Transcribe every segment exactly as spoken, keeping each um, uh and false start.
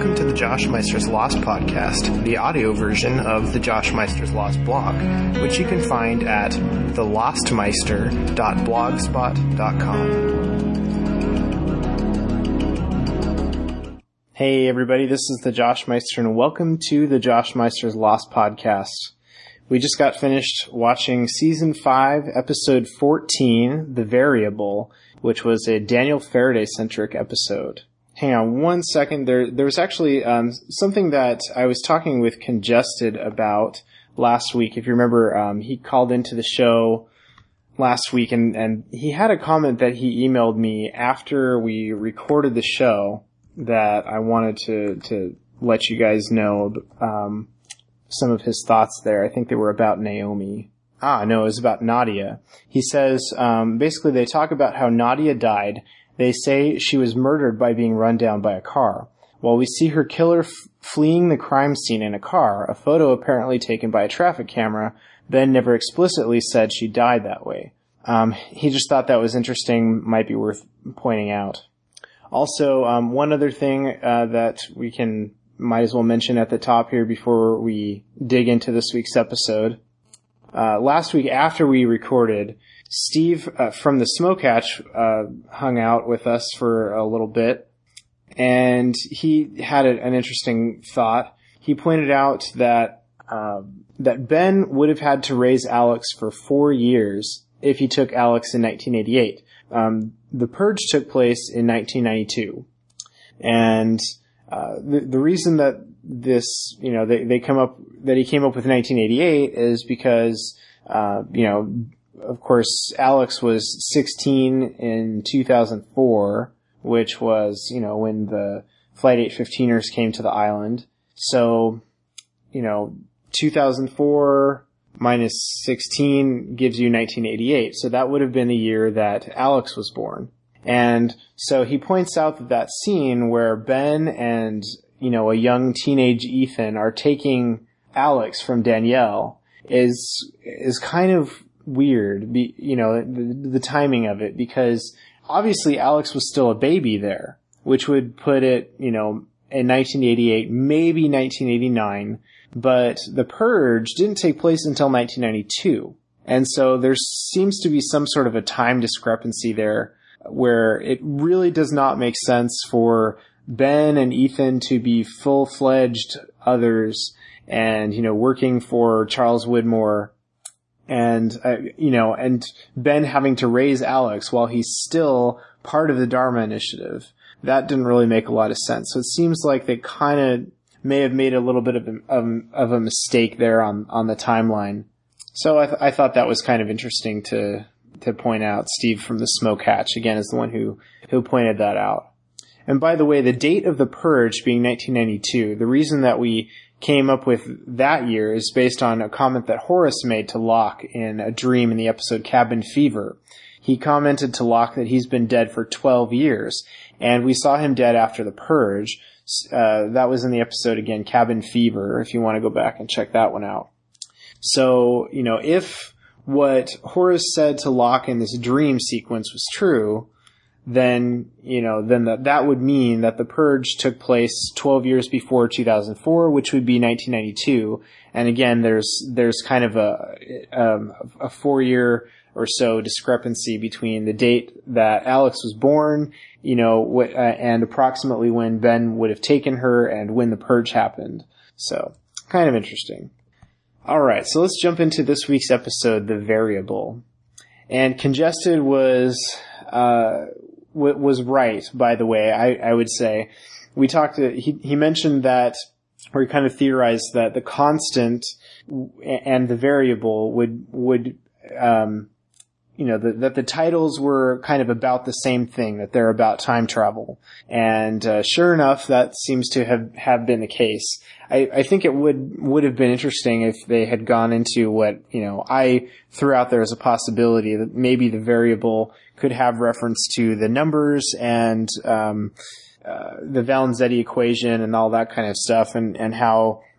welcome to the Josh Meister's Lost podcast, the audio version of the Josh Meister's Lost blog, which you can find at the lost meister dot blogspot dot com. Hey everybody, this is the Josh Meister, and welcome to the Josh Meister's Lost podcast. We just got finished watching Season five, Episode fourteen, The Variable, which was a Daniel Faraday-centric episode. Hang on one second. There, there was actually um, something that I was talking with Congested about last week. If you remember, um, he called into the show last week, and, and he had a comment that he emailed me after we recorded the show that I wanted to, to let you guys know um, some of his thoughts there. I think they were about Naomi. Ah, no, it was about Nadia. He says, um, basically they talk about how Nadia died. They say she was murdered by being run down by a car. While we see her killer f- fleeing the crime scene in a car, a photo apparently taken by a traffic camera, Ben never explicitly said she died that way. Um, he just thought that was interesting, might be worth pointing out. Also, um, one other thing uh, that we can might as well mention at the top here before we dig into this week's episode. Uh, last week after we recorded, Steve uh, from the Smoke Hatch uh, hung out with us for a little bit, and he had a, an interesting thought. He pointed out that uh, that Ben would have had to raise Alex for four years if he took Alex in nineteen eighty-eight. Um, the Purge took place in nineteen ninety-two, and uh, the, the reason that this, you know, they, they come up that he came up with nineteen eighty-eight is because, uh, you know. Of course, Alex was sixteen in two thousand four, which was, you know, when the Flight eight fifteen-ers came to the island. So, you know, two thousand four minus sixteen gives you nineteen eighty-eight. So that would have been the year that Alex was born. And so he points out that that scene where Ben and, you know, a young teenage Ethan are taking Alex from Danielle is, is kind of weird, be, you know, the, the timing of it, because obviously Alex was still a baby there, which would put it, you know, in nineteen eighty-eight, maybe nineteen eighty-nine, but the Purge didn't take place until nineteen ninety-two. And so there seems to be some sort of a time discrepancy there where it really does not make sense for Ben and Ethan to be full-fledged others and, you know, working for Charles Widmore. And, uh, you know, and Ben having to raise Alex while he's still part of the Dharma Initiative. That didn't really make a lot of sense. So it seems like they kind of may have made a little bit of a, um, of a mistake there on, on the timeline. So I, th- I thought that was kind of interesting to, to point out. Steve from the Smoke Hatch, again, is the one who, who pointed that out. And by the way, the date of the Purge being nineteen ninety-two, the reason that we came up with that year is based on a comment that Horace made to Locke in a dream in the episode Cabin Fever. He commented to Locke that he's been dead for twelve years, and we saw him dead after the Purge. Uh, that was in the episode, again, Cabin Fever, if you want to go back and check that one out. So, you know, if what Horace said to Locke in this dream sequence was true, then, you know, then that, that would mean that the Purge took place twelve years before two thousand four, which would be nineteen ninety-two. And again, there's, there's kind of a, um, a four year or so discrepancy between the date that Alex was born, you know, wh- uh, and approximately when Ben would have taken her and when the Purge happened. So, kind of interesting. Alright, so let's jump into this week's episode, The Variable. And Congested was, uh, was right, by the way, I, I would say. We talked, to, he, he mentioned that, or he kind of theorized that the constant and the variable would, would, um, you know, the, that the titles were kind of about the same thing, that they're about time travel. And, uh, sure enough, that seems to have, have been the case. I, I think it would, would have been interesting if they had gone into what, you know, I threw out there as a possibility that maybe the variable could have reference to the numbers and, um, uh, the Valenzetti equation and all that kind of stuff, and, and how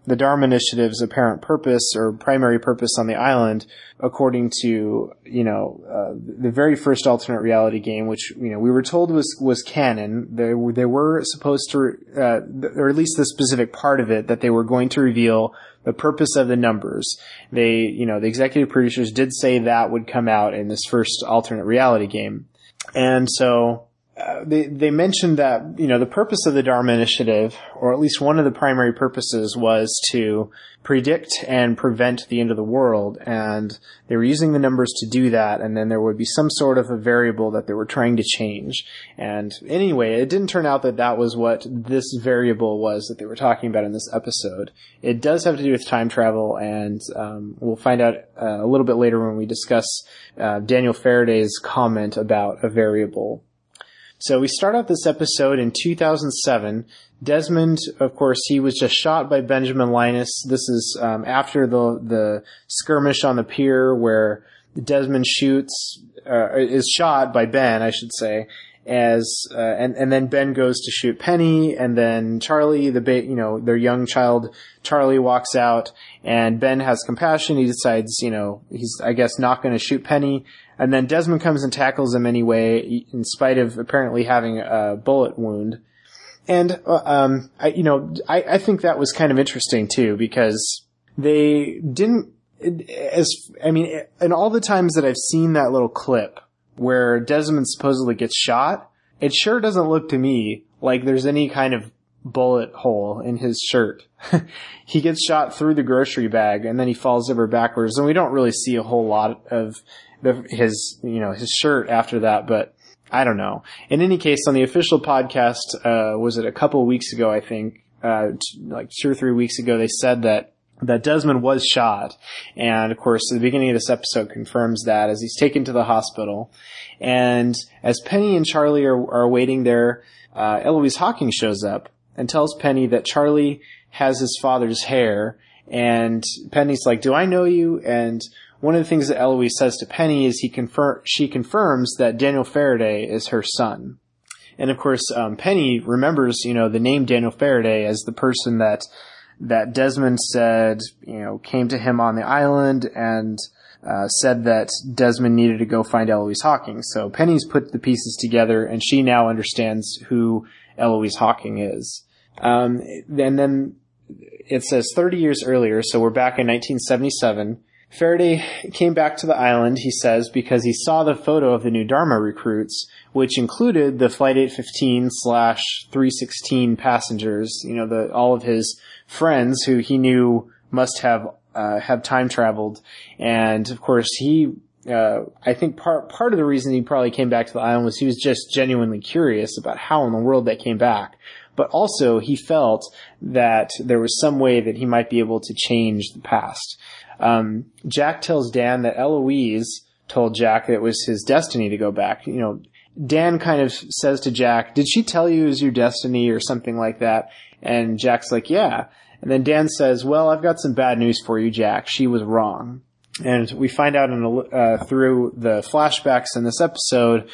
the Dharma Initiative's apparent purpose or primary purpose on the island, according to, you know, uh, the very first alternate reality game, which, you know, we were told was, was canon. They, they were supposed to, uh, or at least the specific part of it, that they were going to reveal the purpose of the numbers. They, you know, the executive producers did say that would come out in this first alternate reality game. And so, Uh, they, they mentioned that, you know, the purpose of the Dharma Initiative, or at least one of the primary purposes, was to predict and prevent the end of the world. And they were using the numbers to do that. And then there would be some sort of a variable that they were trying to change. And anyway, it didn't turn out that that was what this variable was that they were talking about in this episode. It does have to do with time travel. And, um, we'll find out uh, a little bit later when we discuss, uh, Daniel Faraday's comment about a variable. So we start out this episode in two thousand seven. Desmond, of course, he was just shot by Benjamin Linus. This is um, after the the skirmish on the pier where Desmond shoots, uh, is shot by Ben, I should say, as uh, and and then Ben goes to shoot Penny, and then Charlie, the ba- you know their young child Charlie, walks out, and Ben has compassion. He decides, you know, he's I guess not going to shoot Penny. And then Desmond comes and tackles him anyway, in spite of apparently having a bullet wound. And, um, I, you know, I, I think that was kind of interesting too, because they didn't, as, I mean, in all the times that I've seen that little clip where Desmond supposedly gets shot, it sure doesn't look to me like there's any kind of bullet hole in his shirt. He gets shot through the grocery bag and then he falls over backwards, and we don't really see a whole lot of The, his, you know, his shirt after that, but I don't know. In any case, on the official podcast, uh, was it a couple of weeks ago, I think, uh, t- like two or three weeks ago, they said that, that Desmond was shot. And of course, the beginning of this episode confirms that as he's taken to the hospital. And as Penny and Charlie are, are waiting there, uh, Eloise Hawking shows up and tells Penny that Charlie has his father's hair. And Penny's like, "Do I know you?" And one of the things that Eloise says to Penny is he confirm she confirms that Daniel Faraday is her son. And of course, um, Penny remembers, you know, the name Daniel Faraday as the person that that Desmond said, you know, came to him on the island and uh, said that Desmond needed to go find Eloise Hawking. So Penny's put the pieces together, and she now understands who Eloise Hawking is. Um, and then it says thirty years earlier, so we're back in nineteen seventy-seven. Faraday came back to the island, he says, because he saw the photo of the new Dharma recruits, which included the Flight eight fifteen slash three sixteen passengers, you know, the, all of his friends who he knew must have, uh, have time traveled. And of course, he, uh, I think part, part of the reason he probably came back to the island was he was just genuinely curious about how in the world they came back. But also, he felt that there was some way that he might be able to change the past. Um, Jack tells Dan that Eloise told Jack that it was his destiny to go back. You know, Dan kind of says to Jack, "Did she tell you it was your destiny," or something like that? And Jack's like, "Yeah." And then Dan says, "Well, I've got some bad news for you, Jack. She was wrong." And we find out in a, uh, through the flashbacks in this episode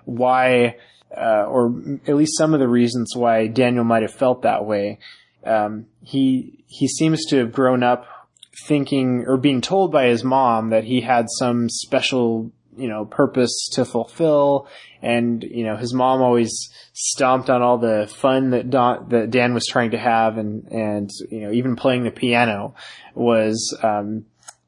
why, uh, or at least some of the reasons why Daniel might have felt that way. Um, he, he seems to have grown up thinking or being told by his mom that he had some special, you know, purpose to fulfill. And, you know, his mom always stomped on all the fun that Don, that Dan was trying to have. And, and, you know, even playing the piano was, um,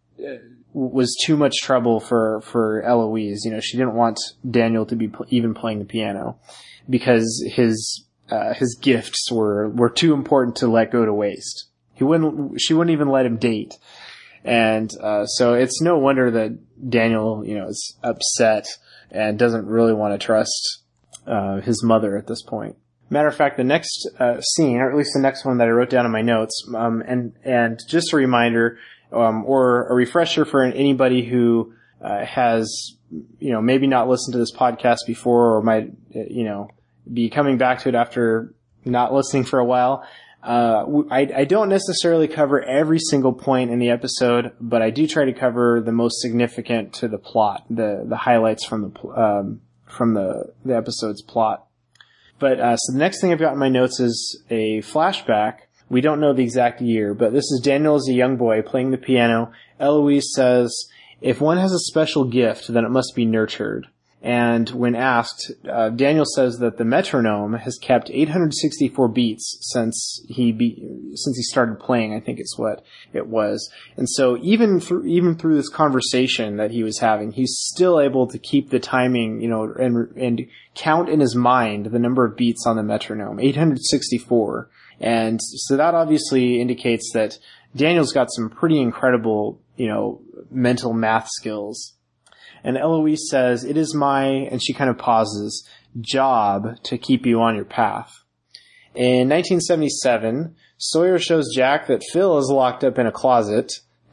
was too much trouble for, for Eloise. You know, she didn't want Daniel to be pl- even playing the piano because his, uh, his gifts were, were too important to let go to waste. He wouldn't, she wouldn't even let him date. And, uh, so it's no wonder that Daniel, you know, is upset and doesn't really want to trust, uh, his mother at this point. Matter of fact, the next, uh, scene, or at least the next one that I wrote down in my notes, um, and, and just a reminder, um, or a refresher for anybody who, uh, has, you know, maybe not listened to this podcast before or might, you know, be coming back to it after not listening for a while. Uh, I, I don't necessarily cover every single point in the episode, but I do try to cover the most significant to the plot, the, the highlights from the, um, from the, the episode's plot. But, uh, so the next thing I've got in my notes is a flashback We don't know the exact year, but this is Daniel as a young boy playing the piano. Eloise says, if one has a special gift, then it must be nurtured. And when asked, uh, Daniel says that the metronome has kept eight hundred sixty-four beats since he be, since he started playing. I think it's what it was. And so even through even through this conversation that he was having, he's still able to keep the timing, you know, and and count in his mind the number of beats on the metronome, eight hundred sixty-four. And so that obviously indicates that Daniel's got some pretty incredible, you know, mental math skills. And Eloise says, it is my, and she kind of pauses, job to keep you on your path. In nineteen seventy-seven, Sawyer shows Jack that Phil is locked up in a closet.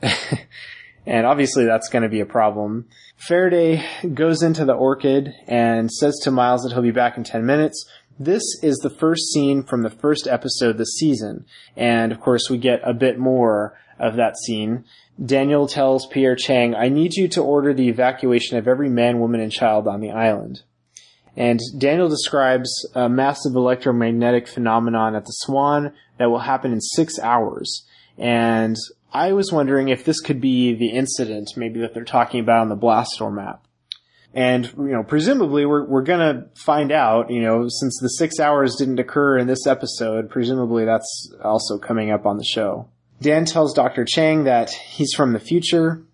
And obviously that's going to be a problem. Faraday goes into the orchid and says to Miles that he'll be back in ten minutes. This is the first scene from the first episode this season. And of course we get a bit more of that scene. Daniel tells Pierre Chang, I need you to order the evacuation of every man, woman, and child on the island. And Daniel describes a massive electromagnetic phenomenon at the Swan that will happen in six hours. And I was wondering if this could be the incident maybe that they're talking about on the Blastor map. And, you know, presumably we're, we're gonna find out, you know, since the six hours didn't occur in this episode, presumably that's also coming up on the show. Dan tells Doctor Chang that he's from the future.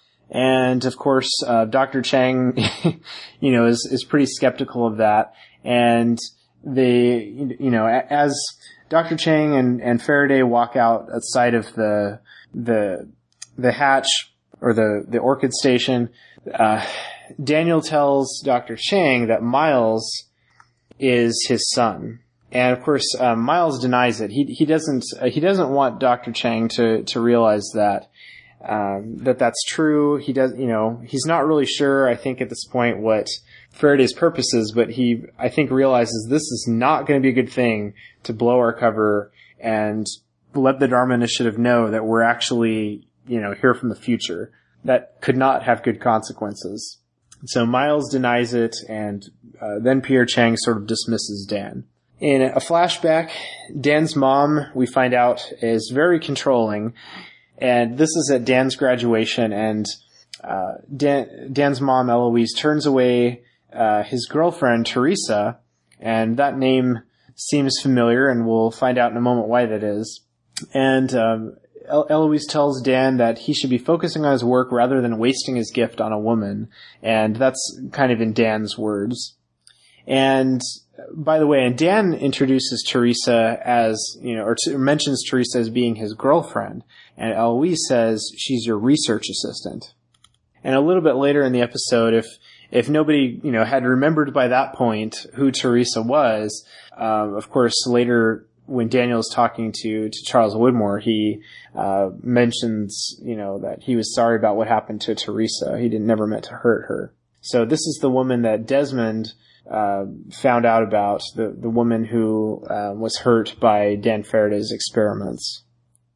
And of course, uh, Doctor Chang, you know, is, is pretty skeptical of that. And they, you know, as Doctor Chang and, and Faraday walk out outside of the, the, the hatch or the, the orchid station, uh, Daniel tells Doctor Chang that Miles is his son. And of course, um, Miles denies it. He he doesn't uh, he doesn't want Doctor Chang to to realize that um, that that's true. He does, you know, he's not really sure. I think at this point what Faraday's purpose is, but he I think realizes this is not going to be a good thing to blow our cover and let the Dharma Initiative know that we're actually, you know, here from the future. That could not have good consequences. So Miles denies it, and uh, then Pierre Chang sort of dismisses Dan. In a flashback, Dan's mom, we find out, is very controlling, and this is at Dan's graduation, and uh, Dan, Dan's mom, Eloise, turns away uh, his girlfriend, Teresa, and that name seems familiar, and we'll find out in a moment why that is. And um, El- Eloise tells Dan that he should be focusing on his work rather than wasting his gift on a woman, and that's kind of in Dan's words. And by the way, and Dan introduces Teresa as, you know, or t- mentions Teresa as being his girlfriend, and Eloise says she's your research assistant. And a little bit later in the episode, if if nobody, you know, had remembered by that point who Teresa was, um, of course, later when Daniel is talking to, to Charles Woodmore, he uh, mentions, you know, that he was sorry about what happened to Teresa. He didn't never meant to hurt her. So this is the woman that Desmond Uh, found out about, the, the woman who uh, was hurt by Dan Faraday's experiments.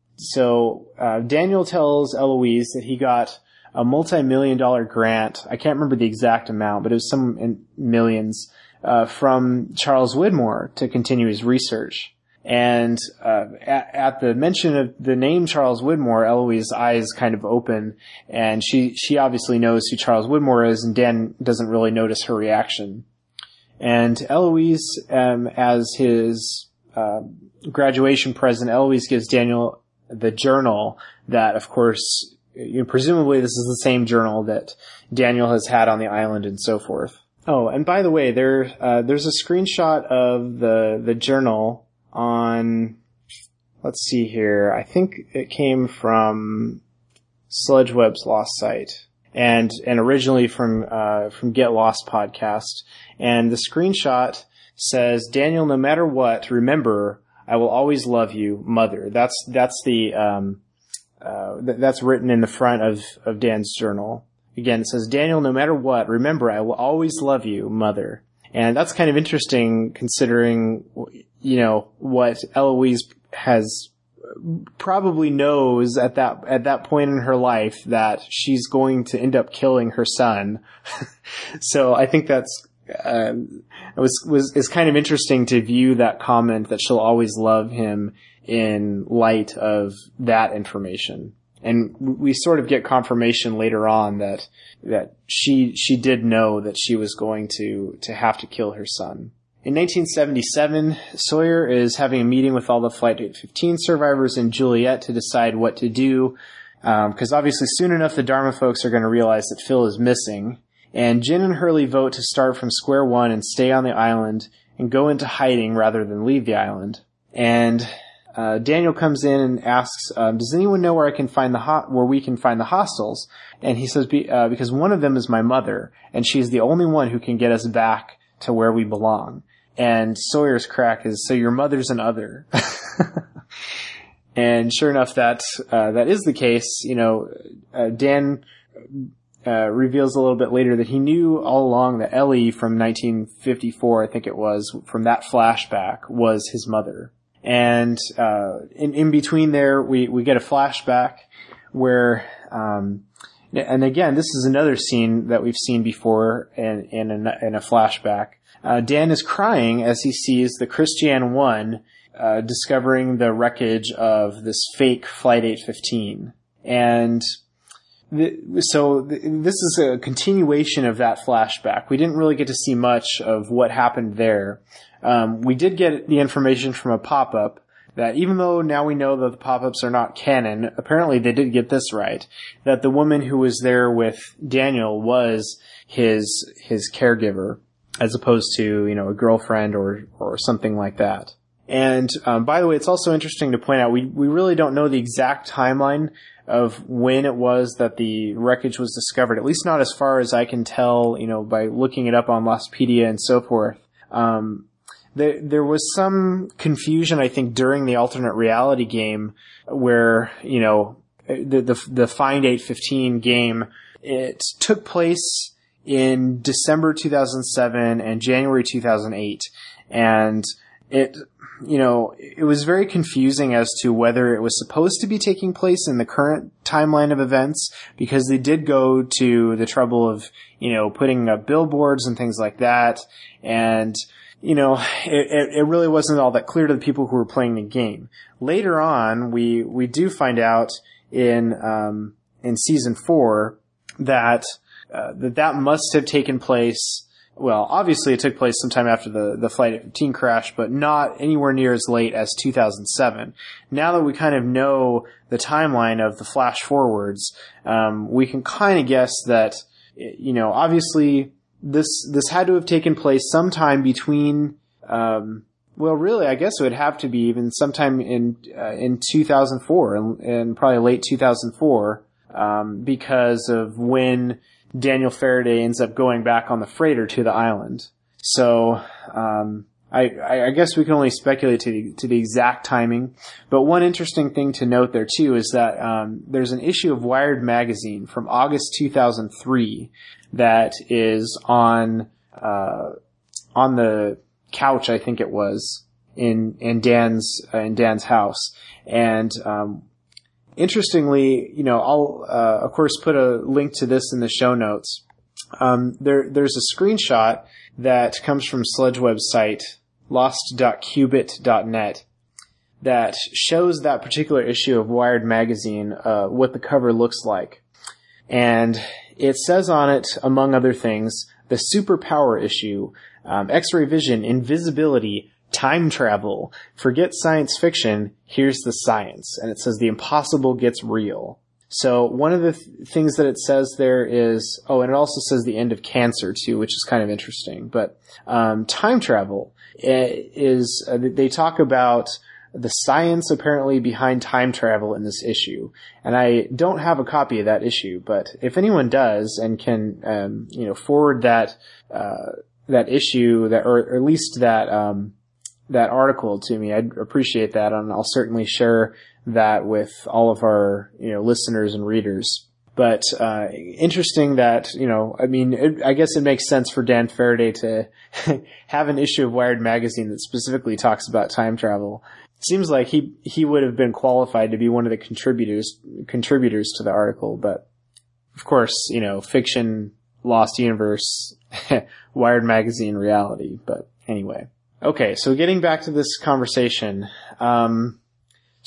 So uh, Daniel tells Eloise that he got a multi-million dollar grant. I can't remember the exact amount, but it was some in millions uh, from Charles Widmore to continue his research. And uh, at, at the mention of the name Charles Widmore, Eloise's eyes kind of open, and she she obviously knows who Charles Widmore is, and Dan doesn't really notice her reaction. And Eloise, um, as his uh, graduation present, Eloise gives Daniel the journal that, of course, you know, presumably this is the same journal that Daniel has had on the island and so forth. Oh, and by the way, there uh, there's a screenshot of the the journal on, let's see here, I think it came from SludgeWeb's Lost site. And, and originally from, uh, from Get Lost podcast. And the screenshot says, Daniel, no matter what, remember, I will always love you, mother. That's, that's the, um, uh, th- that's written in the front of, of Dan's journal. Again, it says, Daniel, no matter what, remember, I will always love you, mother. And that's kind of interesting considering, you know, what Eloise has probably knows at that at that point in her life that she's going to end up killing her son. So I think that's um, it was was is kind of interesting to view that comment that she'll always love him in light of that information. And we sort of get confirmation later on that, that she, she did know that she was going to, to have to kill her son. In nineteen seventy-seven, Sawyer is having a meeting with all the Flight eight fifteen survivors in Juliet to decide what to do, because um, obviously soon enough the Dharma folks are going to realize that Phil is missing. And Jin and Hurley vote to start from square one and stay on the island and go into hiding rather than leave the island. And uh, Daniel comes in and asks, um, "Does anyone know where I can find the ho- where we can find the hostels?" And he says, Be- uh, "Because one of them is my mother, and she's the only one who can get us back to where we belong." And Sawyer's crack is, "So your mother's an other." And sure enough, that uh, that is the case. You know, uh, Dan uh, reveals a little bit later that he knew all along that Ellie from nineteen fifty-four, I think it was, from that flashback, was his mother. And uh, in, in between there, we, we get a flashback where, um, and again, this is another scene that we've seen before in, in, a, in a flashback. Uh, Dan is crying as he sees the Christian one uh, discovering the wreckage of this fake Flight eight fifteen. And th- so th- this is a continuation of that flashback. We didn't really get to see much of what happened there. Um, we did get the information from a pop-up that even though now we know that the pop-ups are not canon, apparently they did get this right, that the woman who was there with Daniel was his his caregiver, as opposed to, you know, a girlfriend or, or something like that. And, um, by the way, it's also interesting to point out, we, we really don't know the exact timeline of when it was that the wreckage was discovered, at least not as far as I can tell, you know, by looking it up on Lostpedia and so forth. Um, there, there was some confusion, I think, during the alternate reality game where, you know, the, the, the Find eight fifteen game, it took place in December two thousand seven and January two thousand eight. And it, you know, it was very confusing as to whether it was supposed to be taking place in the current timeline of events, because they did go to the trouble of, you know, putting up billboards and things like that. And, you know, it, it really wasn't all that clear to the people who were playing the game. Later on, we, we do find out in, um, in season four that Uh, that that must have taken place, well, obviously it took place sometime after the, the Flight eight fifteen crash, but not anywhere near as late as two thousand seven. Now that we kind of know the timeline of the flash forwards, um, we can kind of guess that, you know, obviously this, this had to have taken place sometime between, um, well, really, I guess it would have to be even sometime in, uh, in two thousand four and, and probably late two thousand four, um, because of when Daniel Faraday ends up going back on the freighter to the island. So, um, I, I guess we can only speculate to the, to the exact timing. But one interesting thing to note there too is that, um, there's an issue of Wired magazine from August two thousand three that is on, uh, on the couch, I think it was, in, in Dan's, uh, in Dan's house. And, um, interestingly, you know, I'll, uh, of course, put a link to this in the show notes. Um, there, there's a screenshot that comes from Sledgeweb's site, lost dot qubit dot net, that shows that particular issue of Wired magazine, uh, what the cover looks like. And it says on it, among other things, the superpower issue, um, X-ray vision, invisibility, time travel, forget science fiction, here's the science. And it says the impossible gets real. So one of the th- things that it says there is, oh, and it also says the end of cancer too, which is kind of interesting. But um, time travel is, uh, they talk about the science apparently behind time travel in this issue. And I don't have a copy of that issue, but if anyone does and can, um, you know, forward that, uh, that issue, that, or, or at least that, um, that article to me, I'd appreciate that, and I'll certainly share that with all of our, you know, listeners and readers. But uh interesting that, you know, I mean, it, I guess it makes sense for Dan Faraday to have an issue of Wired magazine that specifically talks about time travel. It seems like he he would have been qualified to be one of the contributors contributors to the article, but of course, you know, fiction, Lost Universe, Wired magazine, reality. But anyway. Okay, so getting back to this conversation, um,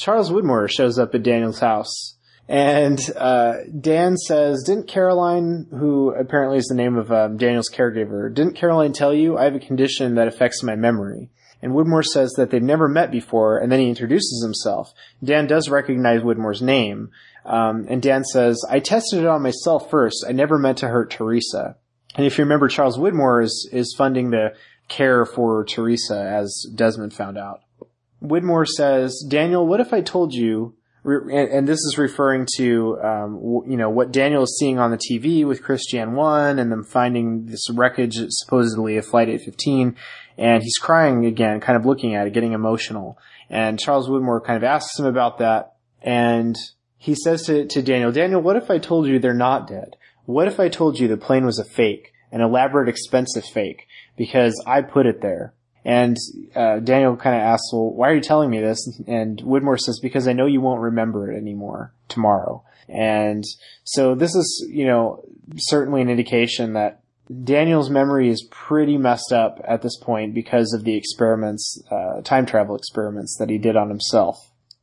Charles Widmore shows up at Daniel's house. And uh Dan says, didn't Caroline, who apparently is the name of um, Daniel's caregiver, didn't Caroline tell you I have a condition that affects my memory? And Widmore says that they've never met before, and then he introduces himself. Dan does recognize Widmore's name, um, and Dan says, I tested it on myself first. I never meant to hurt Teresa. And if you remember, Charles Widmore is, is funding the care for Teresa, as Desmond found out. Widmore says, Daniel, what if I told you, and this is referring to, um, you know, what Daniel is seeing on the T V with Christian One and them finding this wreckage supposedly of Flight eight fifteen, and he's crying again, kind of looking at it, getting emotional. And Charles Widmore kind of asks him about that, and he says to, to Daniel, Daniel, what if I told you they're not dead? What if I told you the plane was a fake, an elaborate, expensive fake, because I put it there? And uh Daniel kind of asks, well, why are you telling me this? And Widmore says, because I know you won't remember it anymore tomorrow. And so this is, you know, certainly an indication that Daniel's memory is pretty messed up at this point because of the experiments, uh time travel experiments that he did on himself.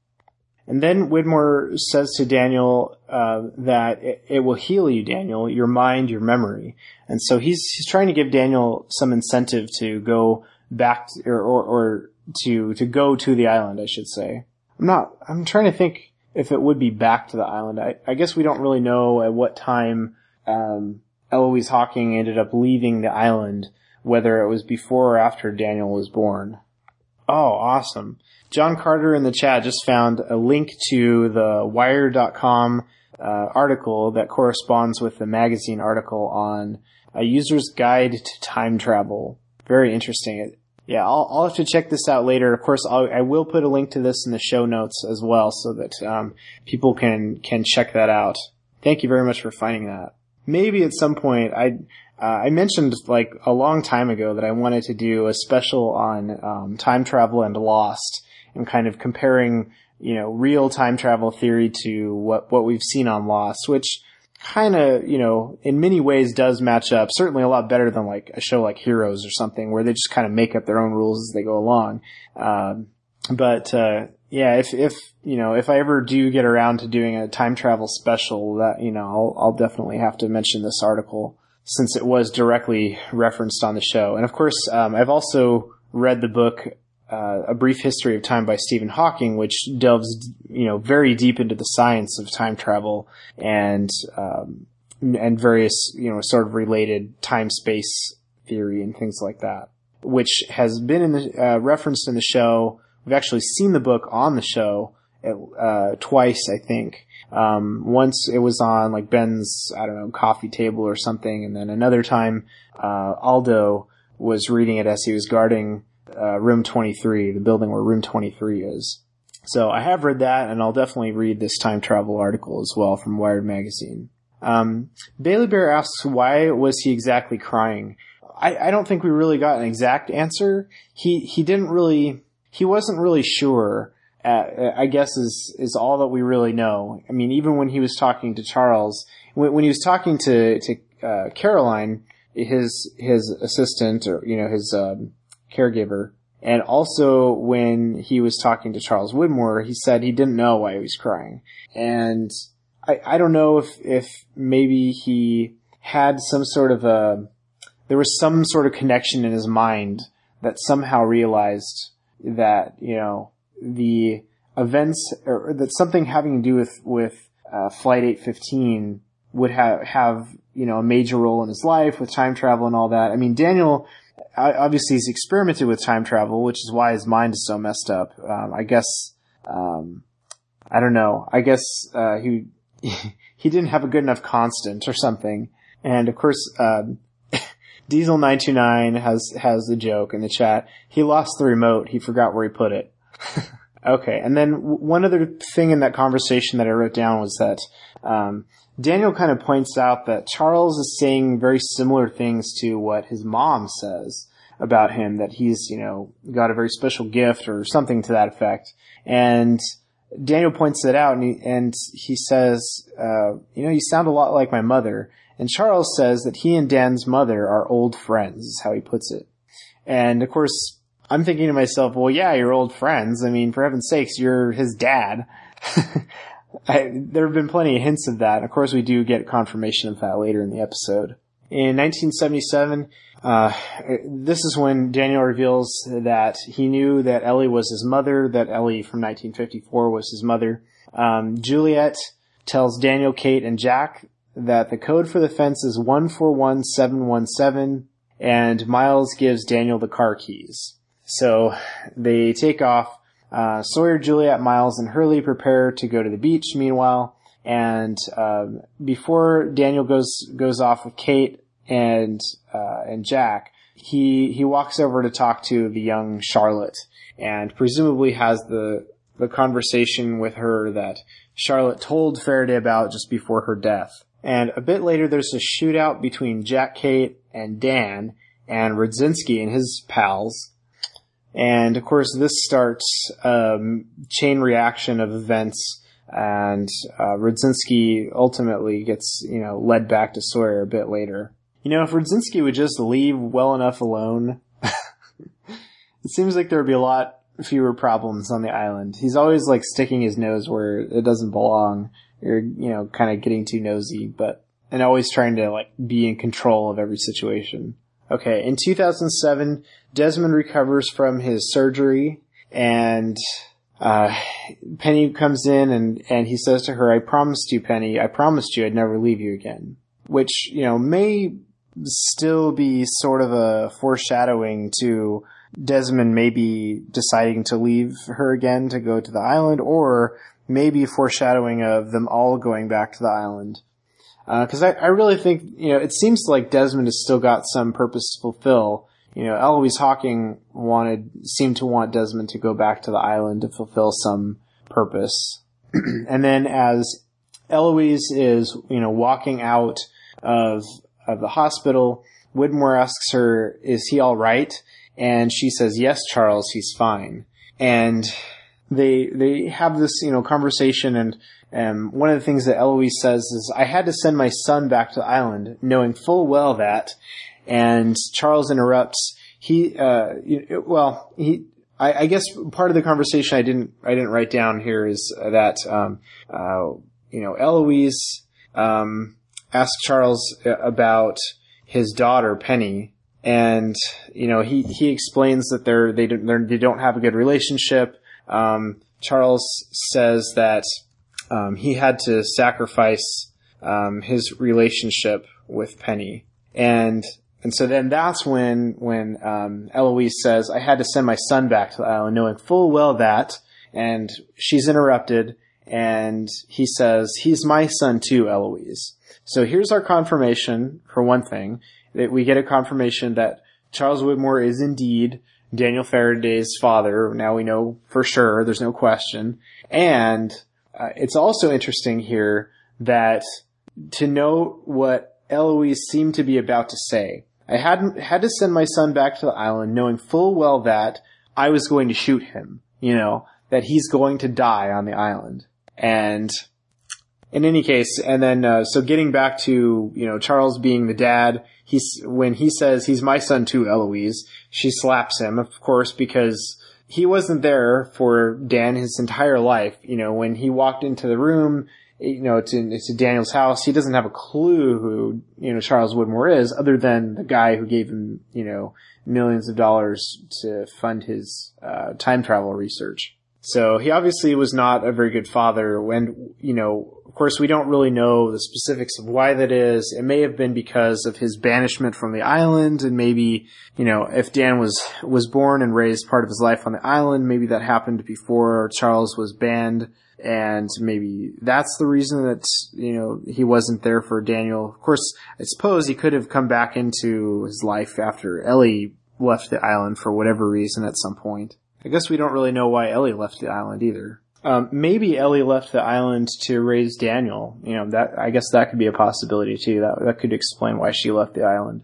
And then Widmore says to Daniel uh that it, it will heal you, Daniel, your mind, your memory. And so he's he's trying to give Daniel some incentive to go back to, or, or or to to go to the island, I should say. I'm not. I'm trying to think if it would be back to the island. I, I guess we don't really know at what time um, Eloise Hawking ended up leaving the island, whether it was before or after Daniel was born. Oh, awesome! John Carter in the chat just found a link to the Wired dot com uh, article that corresponds with the magazine article on A User's Guide to Time Travel. Very interesting. Yeah, I'll, I'll have to check this out later. Of course, I'll, I will put a link to this in the show notes as well, so that um, people can can check that out. Thank you very much for finding that. Maybe at some point, I uh, I mentioned like a long time ago that I wanted to do a special on um, time travel and Lost, and kind of comparing, you know, real time travel theory to what what we've seen on Lost, which kind of, you know, in many ways does match up. Certainly a lot better than like a show like Heroes or something where they just kind of make up their own rules as they go along. Um, but, uh, yeah, if, if, you know, if I ever do get around to doing a time travel special, that, you know, I'll, I'll definitely have to mention this article since it was directly referenced on the show. And of course, um, I've also read the book, Uh, A Brief History of Time by Stephen Hawking, which delves, you know, very deep into the science of time travel and, um, and various, you know, sort of related time-space theory and things like that, which has been in the, uh, referenced in the show. We've actually seen the book on the show, uh, twice, I think. Um, once it was on like Ben's, I don't know, coffee table or something. And then another time, uh, Aldo was reading it as he was guarding Uh, room twenty-three, the building where room twenty-three is. So I have read that, and I'll definitely read this time travel article as well from Wired magazine. Um, Bailey Bear asks, why was he exactly crying? I, I don't think we really got an exact answer. He, he didn't really, he wasn't really sure, uh, I guess is, is all that we really know. I mean, even when he was talking to Charles, when, when he was talking to, to, uh, Caroline, his, his assistant, or, you know, his, um, caregiver, and also when he was talking to Charles Widmore, he said he didn't know why he was crying. And I, I don't know if, if maybe he had some sort of a, there was some sort of connection in his mind that somehow realized that, you know, the events, or that something having to do with, with, uh, Flight eight fifteen would have, have, you know, a major role in his life with time travel and all that. I mean, Daniel, obviously he's experimented with time travel, which is why his mind is so messed up. Um, I guess, um, I don't know. I guess, uh, he, he didn't have a good enough constant or something. And of course, um, Diesel nine two nine has, has the joke in the chat. He lost the remote. He forgot where he put it. Okay. And then w- one other thing in that conversation that I wrote down was that, um, Daniel kind of points out that Charles is saying very similar things to what his mom says about him, that he's, you know, got a very special gift or something to that effect. And Daniel points it out, and he, and he says, uh, you know, you sound a lot like my mother. And Charles says that he and Dan's mother are old friends, is how he puts it. And of course, I'm thinking to myself, well, yeah, you're old friends. I mean, for heaven's sakes, you're his dad. I, there have been plenty of hints of that. Of course, we do get confirmation of that later in the episode. In nineteen seventy-seven, uh, this is when Daniel reveals that he knew that Ellie was his mother, that Ellie from nineteen fifty-four was his mother. Um, Juliet tells Daniel, Kate, and Jack that the code for the fence is one four one seven one seven, and Miles gives Daniel the car keys. So they take off. Uh, Sawyer, Juliet, Miles, and Hurley prepare to go to the beach, meanwhile. And um, before Daniel goes goes off with Kate and uh, and Jack, he he walks over to talk to the young Charlotte, and presumably has the the conversation with her that Charlotte told Faraday about just before her death. And a bit later, there's a shootout between Jack, Kate, and Dan, and Rudzinski and his pals. And of course, this starts a um, chain reaction of events. And uh, Rudzinski ultimately gets, you know, led back to Sawyer a bit later. You know, if Rudzinski would just leave well enough alone, it seems like there would be a lot fewer problems on the island. He's always, like, sticking his nose where it doesn't belong, or, you know, kind of getting too nosy, but, and always trying to, like, be in control of every situation. Okay, in two thousand seven, Desmond recovers from his surgery, and Uh, Penny comes in and, and he says to her, I promised you, Penny, I promised you I'd never leave you again. Which, you know, may still be sort of a foreshadowing to Desmond maybe deciding to leave her again to go to the island, or maybe foreshadowing of them all going back to the island. Uh, cause I, I really think, you know, it seems like Desmond has still got some purpose to fulfill. You know, Eloise Hawking wanted, seemed to want Desmond to go back to the island to fulfill some purpose. And then as Eloise is, you know, walking out of, of the hospital, Widmore asks her, is he all right? And she says, yes, Charles, he's fine. And they, they have this, you know, conversation, and, and one of the things that Eloise says is, I had to send my son back to the island, knowing full well that. And Charles interrupts. He, uh, well, he, I, I guess part of the conversation I didn't, I didn't write down here is that, um, uh, you know, Eloise, um, asked Charles about his daughter, Penny. And, you know, he, he explains that they're, they don't, they're, they don't have a good relationship. Um, Charles says that, um, he had to sacrifice, um, his relationship with Penny. And, And so then that's when, when, um, Eloise says, I had to send my son back to the island, knowing full well that, and she's interrupted, and he says, he's my son too, Eloise. So here's our confirmation, for one thing, that we get a confirmation that Charles Widmore is indeed Daniel Faraday's father. Now we know for sure, there's no question. And, uh, it's also interesting here that to note what Eloise seemed to be about to say. I hadn't had to send my son back to the island knowing full well that I was going to shoot him, you know, that he's going to die on the island. And in any case, and then, uh, so getting back to, you know, Charles being the dad, he's, when he says he's my son too, Eloise, she slaps him, of course, because he wasn't there for Dan his entire life. You know, when he walked into the room, you know, to, to Daniel's house, he doesn't have a clue who, you know, Charles Widmore is, other than the guy who gave him, you know, millions of dollars to fund his, uh, time travel research. So he obviously was not a very good father. When, you know, of course, we don't really know the specifics of why that is. It may have been because of his banishment from the island, and maybe, you know, if Dan was, was born and raised part of his life on the island, maybe that happened before Charles was banned. And maybe that's the reason that, you know, he wasn't there for Daniel. Of course, I suppose he could have come back into his life after Ellie left the island for whatever reason at some point. I guess we don't really know why Ellie left the island either. Um, maybe Ellie left the island to raise Daniel. You know, that, I guess that could be a possibility too. That, that could explain why she left the island.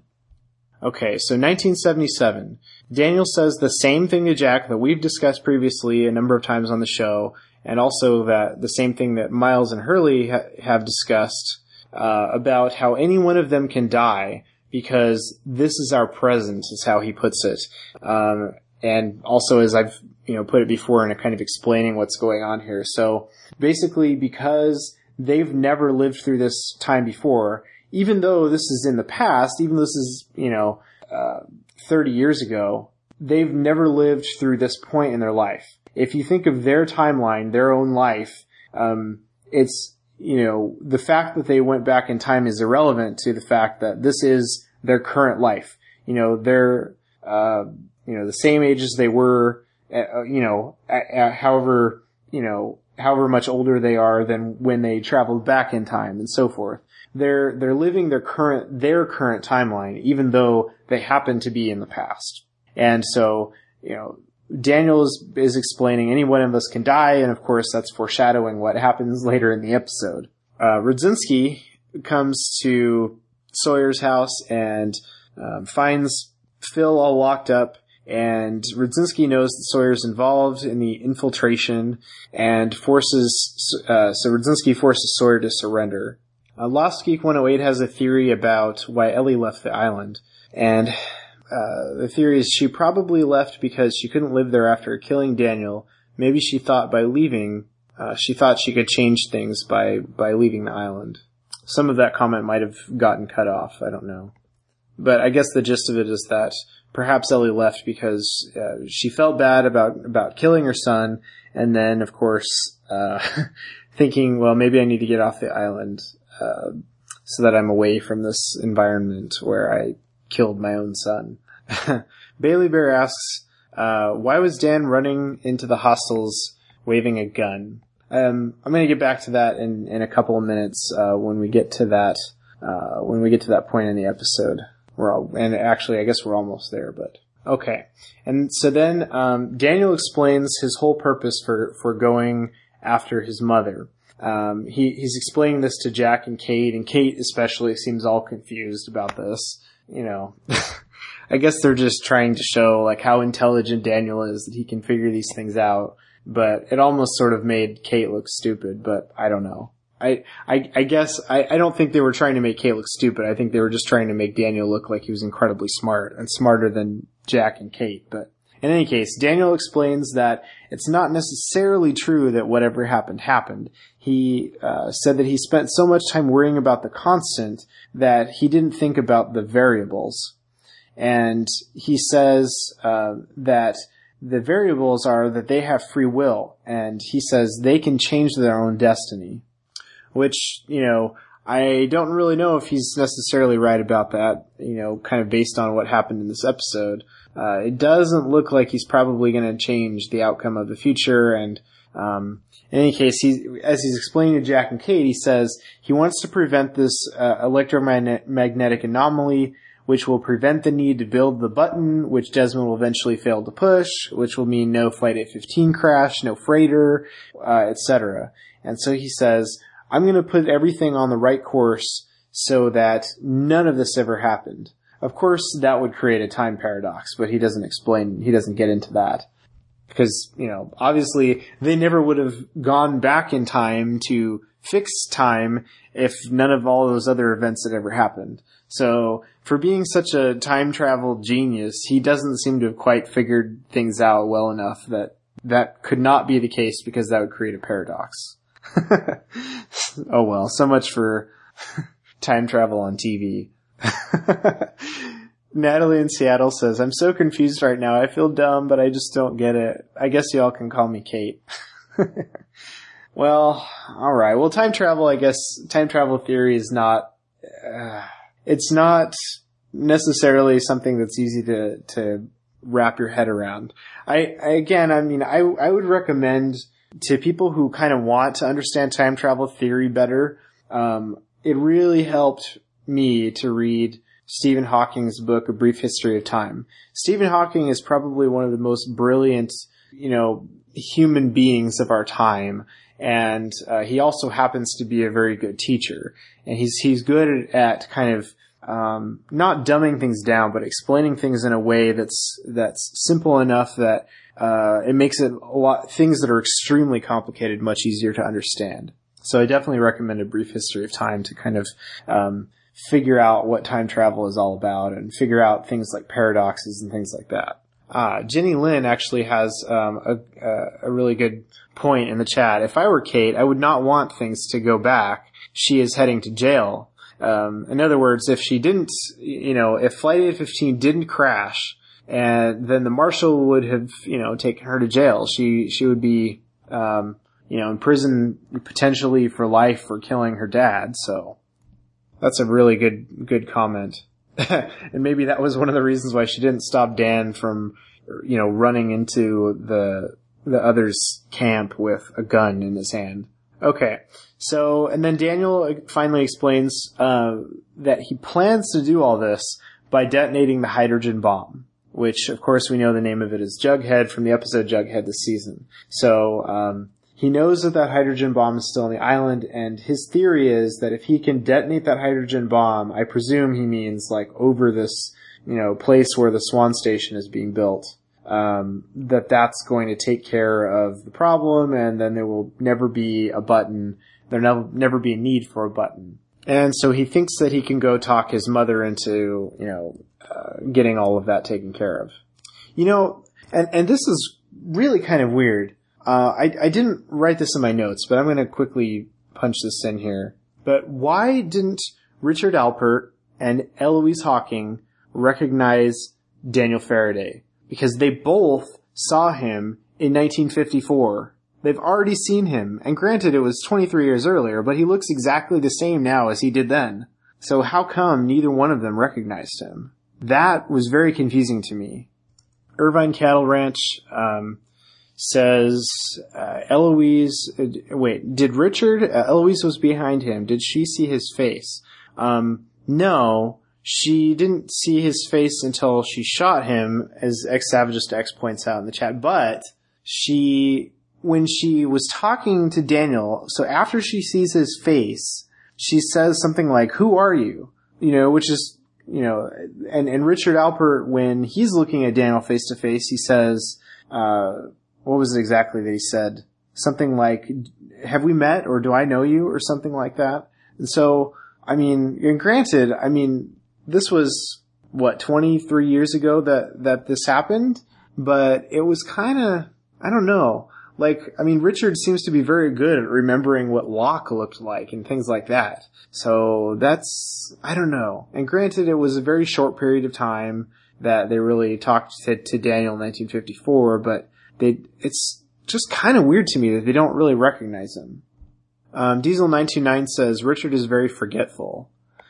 Okay, so nineteen seventy-seven. Daniel says the same thing to Jack that we've discussed previously a number of times on the show. And also that the same thing that Miles and Hurley ha- have discussed, uh, about how any one of them can die because this is our present, is how he puts it. Um, and also as I've, you know, put it before in a kind of explaining what's going on here. So basically because they've never lived through this time before, even though this is in the past, even though this is, you know, uh, thirty years ago, they've never lived through this point in their life. If you think of their timeline, their own life, um, it's, you know, the fact that they went back in time is irrelevant to the fact that this is their current life. You know, they're, uh, you know, the same age as they were, uh, you know, at, at however, you know, however much older they are than when they traveled back in time and so forth. They're, they're living their current, their current timeline, even though they happen to be in the past. And so, you know, Daniel is, is explaining any one of us can die, and of course that's foreshadowing what happens later in the episode. Uh, Radzinski comes to Sawyer's house and um, finds Phil all locked up, and Radzinski knows that Sawyer's involved in the infiltration and forces, uh, so Radzinski forces Sawyer to surrender. Uh, Lost Geek one oh eight has a theory about why Ellie left the island, and Uh, the theory is she probably left because she couldn't live there after killing Daniel. Maybe she thought by leaving, uh, she thought she could change things by, by leaving the island. Some of that comment might have gotten cut off, I don't know. But I guess the gist of it is that perhaps Ellie left because uh, she felt bad about, about killing her son, and then, of course, uh, thinking, well, maybe I need to get off the island uh, so that I'm away from this environment where I killed my own son. Bailey Bear asks, uh, why was Dan running into the hostels waving a gun? Um, I'm going to get back to that in, in a couple of minutes, uh, when we get to that, uh, when we get to that point in the episode. We're all, and actually, I guess we're almost there, but okay. And so then, um, Daniel explains his whole purpose for, for going after his mother. Um, he, he's explaining this to Jack and Kate, and Kate especially seems all confused about this. You know, I guess they're just trying to show like how intelligent Daniel is, that he can figure these things out. But it almost sort of made Kate look stupid, but I don't know. I, I, I guess I, I don't think they were trying to make Kate look stupid. I think they were just trying to make Daniel look like he was incredibly smart and smarter than Jack and Kate. But in any case, Daniel explains that it's not necessarily true that whatever happened happened. He uh, said that he spent so much time worrying about the constant that he didn't think about the variables. And he says uh, that the variables are that they have free will, and he says they can change their own destiny. Which, you know, I don't really know if he's necessarily right about that, you know, kind of based on what happened in this episode. Uh, it doesn't look like he's probably going to change the outcome of the future, and um, in any case, he, as he's explaining to Jack and Kate, he says he wants to prevent this uh, electromagnetic anomaly, which will prevent the need to build the button, which Desmond will eventually fail to push, which will mean no Flight eight fifteen crash, no freighter, uh, et cetera. And so he says, I'm going to put everything on the right course so that none of this ever happened. Of course, that would create a time paradox, but he doesn't explain, he doesn't get into that. Because, you know, obviously they never would have gone back in time to fix time if none of all those other events had ever happened. So, for being such a time travel genius, he doesn't seem to have quite figured things out well enough that that could not be the case, because that would create a paradox. Oh well, so much for time travel on T V. Natalie in Seattle says, I'm so confused right now. I feel dumb, but I just don't get it. I guess y'all can call me Kate. Well, alright. Well, time travel, I guess, time travel theory is not, uh, it's not necessarily something that's easy to, to wrap your head around. I, I again, I mean, I, I would recommend to people who kind of want to understand time travel theory better, um, it really helped me to read Stephen Hawking's book, A Brief History of Time. Stephen Hawking is probably one of the most brilliant, you know, human beings of our time. And, uh, he also happens to be a very good teacher. And he's, he's good at kind of, um, not dumbing things down, but explaining things in a way that's, that's simple enough that, uh, it makes it a lot, things that are extremely complicated much easier to understand. So I definitely recommend A Brief History of Time to kind of, um, figure out what time travel is all about and figure out things like paradoxes and things like that. Uh, Jenny Lynn actually has um, a, a really good point in the chat. If I were Kate, I would not want things to go back. She is heading to jail. Um, in other words, if she didn't, you know, if Flight eight fifteen didn't crash, and then the marshal would have, you know, taken her to jail, she she would be, um, you know, in prison potentially for life for killing her dad. So that's a really good good comment. And maybe that was one of the reasons why she didn't stop Dan from, you know, running into the the other's camp with a gun in his hand. Okay, so, and then Daniel finally explains uh, that he plans to do all this by detonating the hydrogen bomb, which, of course, we know the name of it is Jughead from the episode Jughead this season. So, um, he knows that that hydrogen bomb is still on the island, and his theory is that if he can detonate that hydrogen bomb, I presume he means, like, over this, you know, place where the Swan Station is being built, um, that that's going to take care of the problem, and then there will never be a button, there'll never be a need for a button. And so he thinks that he can go talk his mother into, you know, uh, getting all of that taken care of. You know, and, and this is really kind of weird. Uh, I, I didn't write this in my notes, but I'm going to quickly punch this in here. But why didn't Richard Alpert and Eloise Hawking recognize Daniel Faraday? Because they both saw him in nineteen fifty-four. They've already seen him, and granted it was twenty-three years earlier, but he looks exactly the same now as he did then. So how come neither one of them recognized him? That was very confusing to me. Irvine Cattle Ranch, um, says, uh, Eloise, uh, wait, did Richard, uh, Eloise was behind him, did she see his face? Um, no, she didn't see his face until she shot him, as X Savagest X points out in the chat, but she, when she was talking to Daniel, so after she sees his face, she says something like, who are you? You know, which is, you know, and, and Richard Alpert, when he's looking at Daniel face to face, he says, uh, what was it exactly that he said? Something like, have we met, or do I know you, or something like that. And so, I mean, and granted, I mean, this was, what, twenty-three years ago that, that this happened? But it was kind of, I don't know. Like, I mean, Richard seems to be very good at remembering what Locke looked like and things like that. So that's, I don't know. And granted, it was a very short period of time that they really talked to, to Daniel in nineteen fifty-four, but they, it's just kind of weird to me that they don't really recognize him. Um, Diesel nine two nine says, Richard is very forgetful.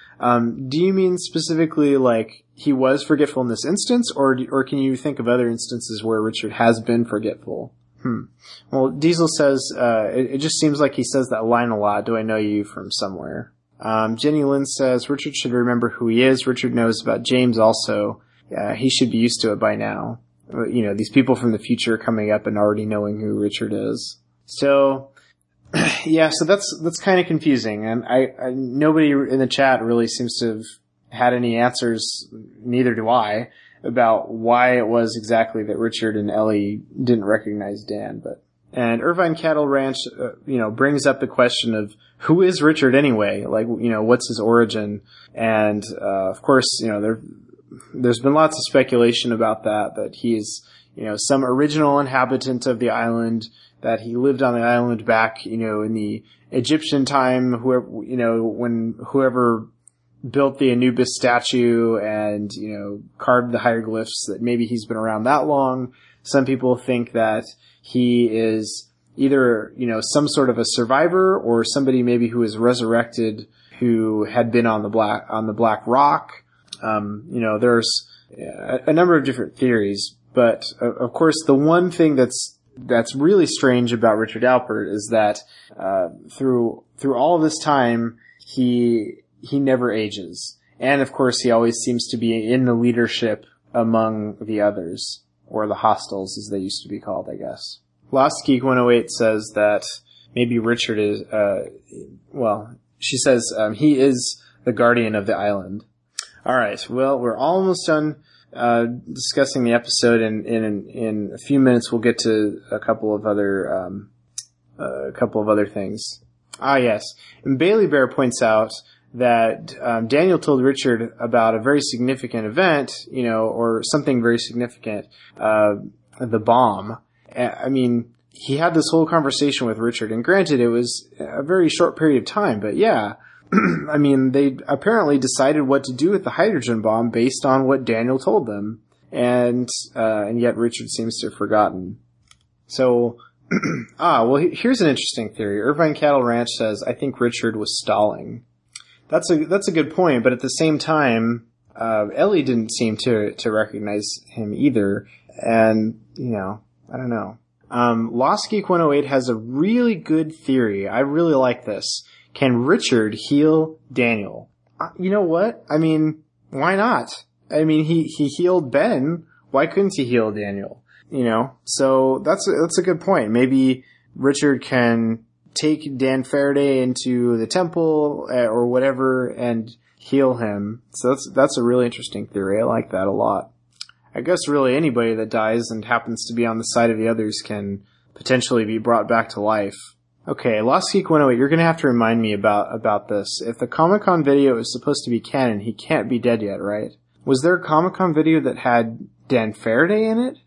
Um, do you mean specifically like he was forgetful in this instance, or do, or can you think of other instances where Richard has been forgetful? Hmm. Well, Diesel says, uh, it, it just seems like he says that line a lot. Do I know you from somewhere? Um, Jenny Lynn says, Richard should remember who he is. Richard knows about James also. Uh, he should be used to it by now. You know, these people from the future coming up and already knowing who Richard is. So, yeah, so that's, that's kind of confusing. And I, I, nobody in the chat really seems to have had any answers, neither do I, about why it was exactly that Richard and Ellie didn't recognize Dan. But, and Irvine Cattle Ranch, uh, you know, brings up the question of who is Richard anyway? Like, you know, what's his origin? And, uh, of course, you know, there, there's been lots of speculation about that, that he is, you know, some original inhabitant of the island, that he lived on the island back, you know, in the Egyptian time, whoever, you know, when whoever built the Anubis statue and, you know, carved the hieroglyphs, that maybe he's been around that long. Some people think that he is either, you know, some sort of a survivor or somebody maybe who was resurrected who had been on the black, on the Black Rock. Um, you know, there's a, a number of different theories, but uh, of course the one thing that's, that's really strange about Richard Alpert is that, uh, through, through all of this time, he, he never ages. And of course he always seems to be in the leadership among the others, or the hostiles as they used to be called, I guess. Lost Geek one oh eight says that maybe Richard is, uh, well, she says, um, he is the guardian of the island. All right. Well, we're almost done uh discussing the episode, and in, in in a few minutes we'll get to a couple of other um uh, a couple of other things. Ah, yes. And Bailey Bear points out that um, Daniel told Richard about a very significant event, you know, or something very significant, uh, the bomb. I mean, he had this whole conversation with Richard, and granted, it was a very short period of time, but yeah, I mean, they apparently decided what to do with the hydrogen bomb based on what Daniel told them, and uh, and yet Richard seems to have forgotten. So, ah, well, here's an interesting theory. Irvine Cattle Ranch says, I think Richard was stalling. That's a that's a good point, but at the same time, uh, Ellie didn't seem to to recognize him either, and you know, I don't know. Um, Lost Geek one oh eight has a really good theory. I really like this. Can Richard heal Daniel? Uh, you know what? I mean, why not? I mean, he he healed Ben. Why couldn't he heal Daniel? You know, so that's a, that's a good point. Maybe Richard can take Dan Faraday into the temple uh, or whatever and heal him. So that's that's a really interesting theory. I like that a lot. I guess really anybody that dies and happens to be on the side of the others can potentially be brought back to life. Okay, Lost Geek one oh eight, you're going to have to remind me about about this. If the Comic-Con video is supposed to be canon, he can't be dead yet, right? Was there a Comic-Con video that had Dan Faraday in it?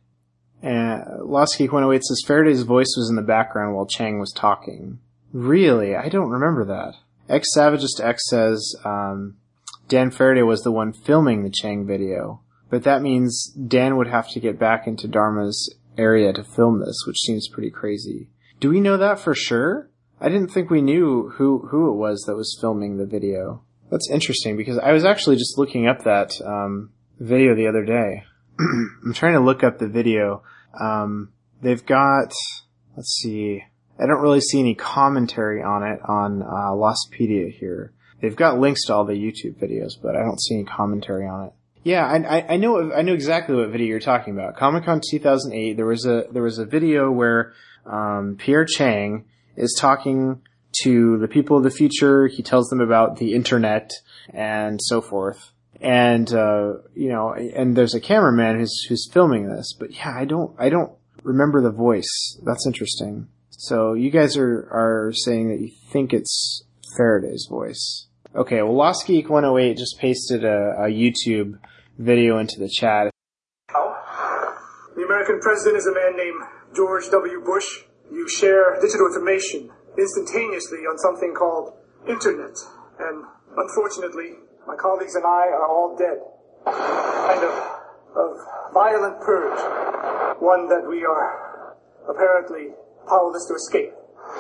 Uh, Lost Geek one oh eight says Faraday's voice was in the background while Chang was talking. Really? I don't remember that. X Savagest X says um, Dan Faraday was the one filming the Chang video. But that means Dan would have to get back into Dharma's area to film this, which seems pretty crazy. Do we know that for sure? I didn't think we knew who, who it was that was filming the video. That's interesting, because I was actually just looking up that um, video the other day. I'm trying to look up the video. Um, they've got, let's see, I don't really see any commentary on it on uh, Lostpedia here. They've got links to all the YouTube videos, but I don't see any commentary on it. Yeah, I, I know I know exactly what video you're talking about. Comic-Con two thousand eight, there was a there was a video where um, Pierre Chang is talking to the people of the future. He tells them about the internet and so forth. And, uh, you know, and there's a cameraman who's, who's filming this. But yeah, I don't, I don't remember the voice. That's interesting. So you guys are, are saying that you think it's Faraday's voice. Okay, well, Lost Geek one oh eight just pasted a, a YouTube video into the chat. How? The American president is a man named George W. Bush. You share digital information instantaneously on something called internet. And unfortunately, my colleagues and I are all dead. Kind of, of violent purge. One that we are apparently powerless to escape.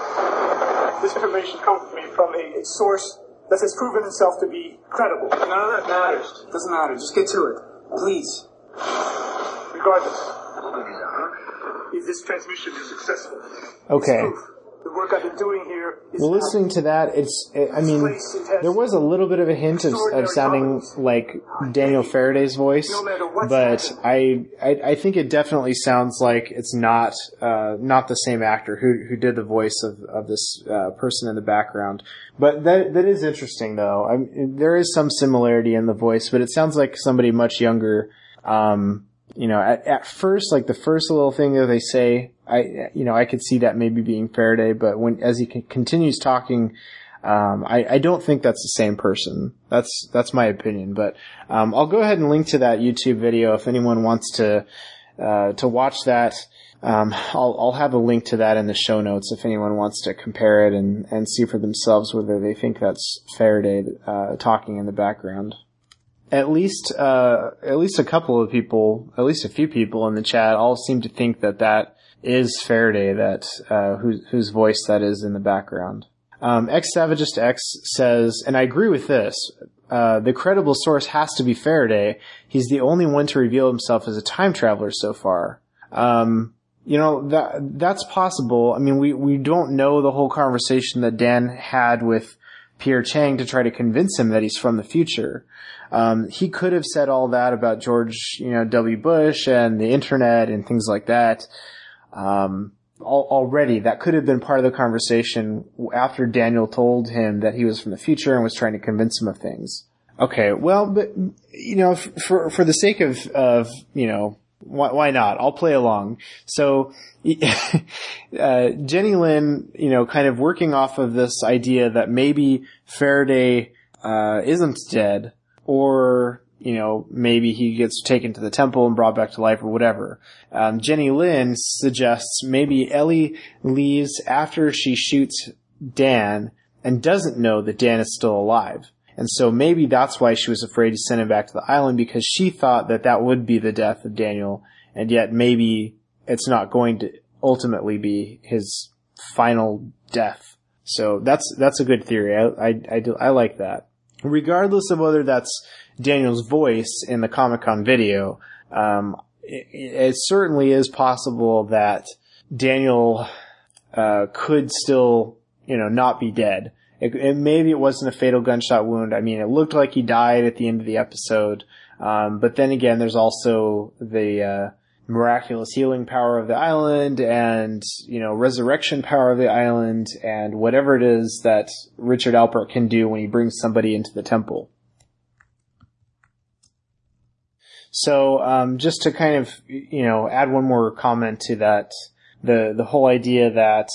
This information comes to me from a, a source that has proven itself to be credible. None of that matters. Doesn't matter. Just get to it. Please. Regardless, if this transmission is successful, okay. It's proof. The work I've been doing here is well, listening to that, it's, it, I mean, there was a little bit of a hint of, of sounding like Daniel Faraday's voice, but I, I, I think it definitely sounds like it's not, uh, not the same actor who, who did the voice of, of this, uh, person in the background. But that, that is interesting though. I mean, there is some similarity in the voice, but it sounds like somebody much younger. Um, you know, at, at first, like the first little thing that they say, I, you know, I could see that maybe being Faraday, but when, as he c- continues talking, um, I, I don't think that's the same person. That's, that's my opinion, but, um, I'll go ahead and link to that YouTube video if anyone wants to, uh, to watch that. Um, I'll, I'll have a link to that in the show notes if anyone wants to compare it and, and see for themselves whether they think that's Faraday, uh, talking in the background. At least, uh, at least a couple of people, at least a few people in the chat all seem to think that that is Faraday, that, uh, whose, whose voice that is in the background. Um, X Savagest X says, and I agree with this, uh, the credible source has to be Faraday. He's the only one to reveal himself as a time traveler so far. Um, you know, that, that's possible. I mean, we, we don't know the whole conversation that Dan had with Pierre Chang to try to convince him that he's from the future. Um, he could have said all that about George, you know, W. Bush and the internet and things like that. Um, al- already that could have been part of the conversation after Daniel told him that he was from the future and was trying to convince him of things. Okay, well, but, you know, for, for the sake of, of, you know, why, why not? I'll play along. So, uh, Jenny Lynn, you know, kind of working off of this idea that maybe Faraday, uh, isn't dead, or, you know, maybe he gets taken to the temple and brought back to life or whatever. Um, Jenny Lynn suggests maybe Ellie leaves after she shoots Dan and doesn't know that Dan is still alive. And so maybe that's why she was afraid to send him back to the island, because she thought that that would be the death of Daniel, and yet maybe it's not going to ultimately be his final death. So that's that's a good theory. I I, I, do, I like that. Regardless of whether that's Daniel's voice in the Comic-Con video, um, it, it certainly is possible that Daniel uh, could still, you know, not be dead. It, it, maybe it wasn't a fatal gunshot wound. I mean, it looked like he died at the end of the episode. Um, but then again, there's also the uh, miraculous healing power of the island, and, you know, resurrection power of the island, and whatever it is that Richard Alpert can do when he brings somebody into the temple. So, um, just to kind of, you know, add one more comment to that, the, the whole idea that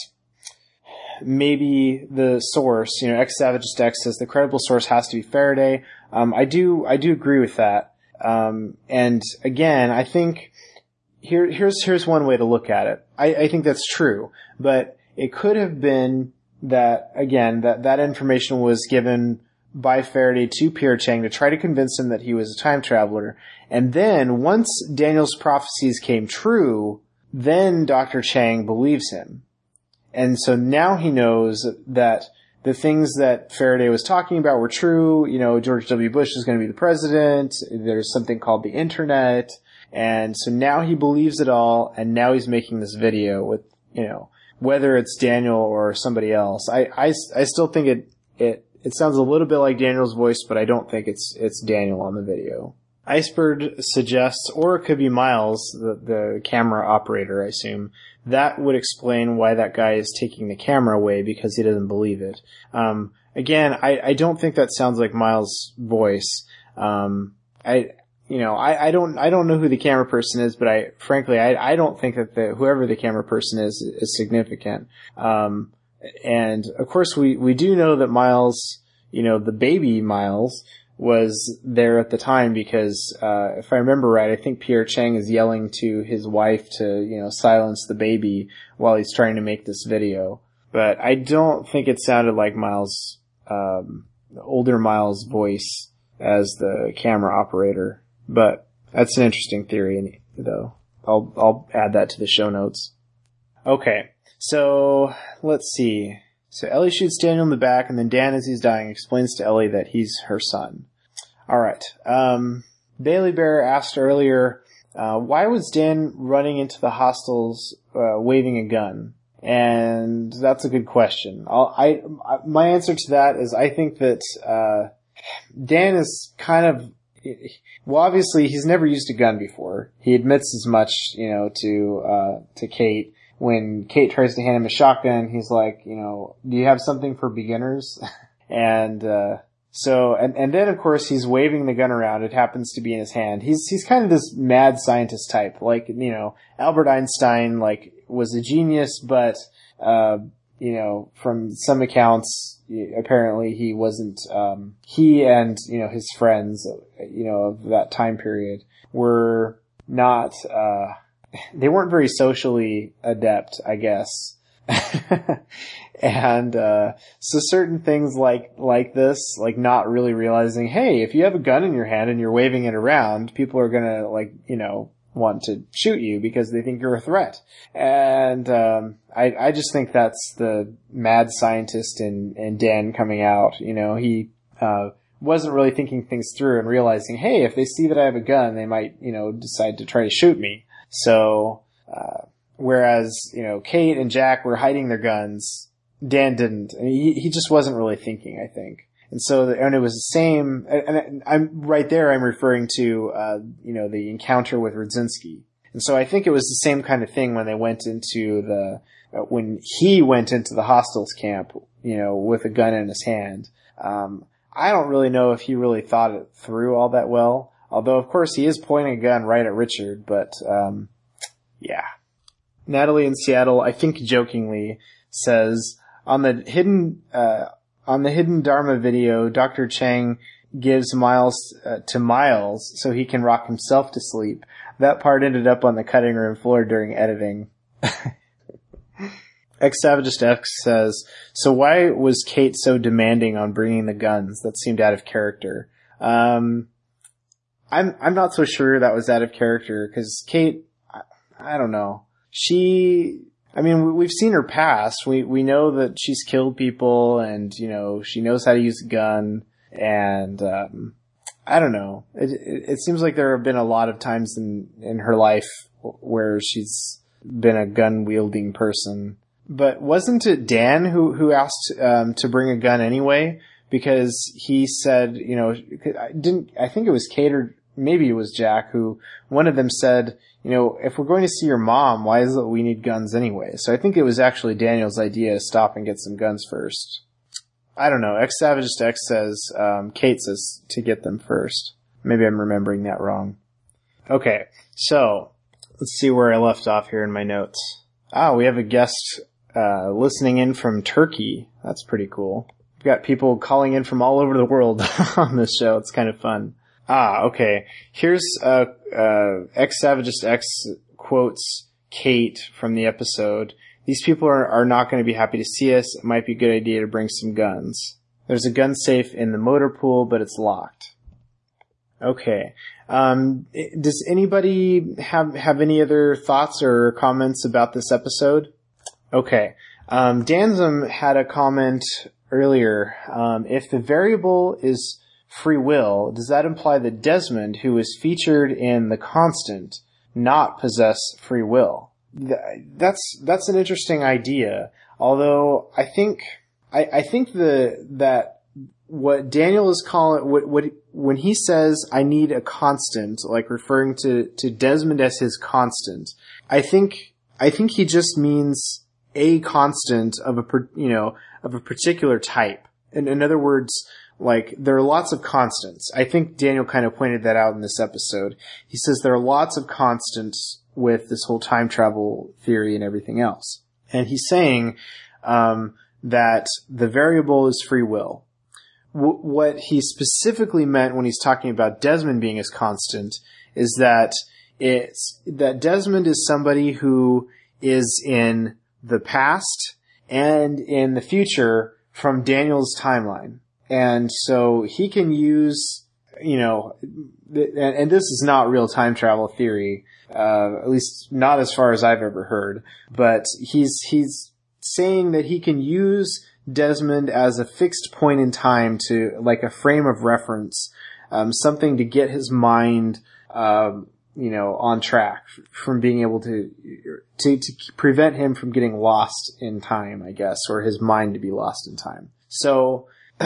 maybe the source, you know, X Savage X says the credible source has to be Faraday. Um, I do, I do agree with that. Um, and again, I think here, here's, here's one way to look at it. I, I think that's true, but it could have been that, again, that, that information was given by Faraday to Pierre Chang to try to convince him that he was a time traveler. And then once Daniel's prophecies came true, then Doctor Chang believes him. And so now he knows that the things that Faraday was talking about were true. You know, George W. Bush is going to be the president. There's something called the internet. And so now he believes it all. And now he's making this video with, you know, whether it's Daniel or somebody else. I, I, I still think it, it, it sounds a little bit like Daniel's voice, but I don't think it's, it's Daniel on the video. Icebird suggests, or it could be Miles, the, the camera operator, I assume. That would explain why that guy is taking the camera away, because he doesn't believe it. Um, again, I, I don't think that sounds like Miles' voice. Um, I, you know, I, I don't, I don't know who the camera person is, but I, frankly, I, I don't think that the, whoever the camera person is, is significant. Um, and of course we, we do know that Miles, you know, the baby Miles, was there at the time because, uh, if I remember right, I think Pierre Chang is yelling to his wife to, you know, silence the baby while he's trying to make this video. But I don't think it sounded like Miles, um, older Miles' voice as the camera operator. But that's an interesting theory, though. I'll, I'll add that to the show notes. Okay. So, let's see. So Ellie shoots Daniel in the back, and then Dan, as he's dying, explains to Ellie that he's her son. Alright. Um, Bailey Bear asked earlier, uh, why was Dan running into the hostels, uh, waving a gun? And that's a good question. I'll, I, my answer to that is I think that, uh, Dan is kind of, well, obviously he's never used a gun before. He admits as much, you know, to, uh, to Kate. When Kate tries to hand him a shotgun, he's like, you know, do you have something for beginners? and, uh, so, and, and then of course he's waving the gun around. It happens to be in his hand. He's, he's kind of this mad scientist type. Like, you know, Albert Einstein, like, was a genius, but, uh, you know, from some accounts, apparently he wasn't, um, he and, you know, his friends, you know, of that time period were not, uh, they weren't very socially adept, I guess. and, uh, so certain things like, like this, like not really realizing, hey, if you have a gun in your hand and you're waving it around, people are gonna, like, you know, want to shoot you because they think you're a threat. And, um, I, I just think that's the mad scientist in, in Dan coming out. You know, he, uh, wasn't really thinking things through and realizing, hey, if they see that I have a gun, they might, you know, decide to try to shoot me. So, uh, whereas, you know, Kate and Jack were hiding their guns, Dan didn't. I mean, he, he just wasn't really thinking, I think. And so, the, and it was the same, and I'm, right there I'm referring to, uh, you know, the encounter with Radzinski. And so I think it was the same kind of thing when they went into the, uh, when he went into the hostiles camp, you know, with a gun in his hand. Um, I don't really know if he really thought it through all that well. Although, of course, he is pointing a gun right at Richard, but, um, yeah. Natalie in Seattle, I think jokingly, says, on the hidden, uh, on the Hidden Dharma video, Doctor Chang gives Miles uh, to Miles so he can rock himself to sleep. That part ended up on the cutting room floor during editing. X Savagist X says, so why was Kate so demanding on bringing the guns? That seemed out of character. Um, I'm, I'm not so sure that was out of character, because Kate, I, I don't know. She, I mean, we've seen her past. We, we know that she's killed people and, you know, she knows how to use a gun and, um, I don't know. It, it, it seems like there have been a lot of times in, in her life where she's been a gun wielding person. But wasn't it Dan who, who asked, um, to bring a gun anyway? Because he said, you know, I didn't, I think it was Kate or maybe it was Jack who, one of them said, you know, if we're going to see your mom, why is it we need guns anyway? So I think it was actually Daniel's idea to stop and get some guns first. I don't know. X Savagist X says, um, Kate says to get them first. Maybe I'm remembering that wrong. Okay. So let's see where I left off here in my notes. Ah, we have a guest, uh, listening in from Turkey. That's pretty cool. We've got people calling in from all over the world on this show. It's kind of fun. Ah, okay. Here's, uh, uh, X Savagist X quotes Kate from the episode. These people are, are not going to be happy to see us. It might be a good idea to bring some guns. There's a gun safe in the motor pool, but it's locked. Okay. Um, does anybody have, have any other thoughts or comments about this episode? Okay. Um, Danzum had a comment earlier. Um, if the variable is free will, does that imply that Desmond, who is featured in The Constant, not possess free will? That's, that's an interesting idea. Although I think, I, I think the, that what Daniel is calling, what, what, when he says, I need a constant, like referring to, to Desmond as his constant, I think, I think he just means a constant of a, you know, of a particular type. In, in other words, like, there are lots of constants. I think Daniel kind of pointed that out in this episode. He says there are lots of constants with this whole time travel theory and everything else. And he's saying, um, that the variable is free will. W- what he specifically meant when he's talking about Desmond being his constant is that it's, that Desmond is somebody who is in the past and in the future from Daniel's timeline. And so he can use, you know, th- and this is not real time travel theory, uh, at least not as far as I've ever heard, but he's, he's saying that he can use Desmond as a fixed point in time to, like a frame of reference, um, something to get his mind, um, you know, on track from being able to, to, to prevent him from getting lost in time, I guess, or his mind to be lost in time. So,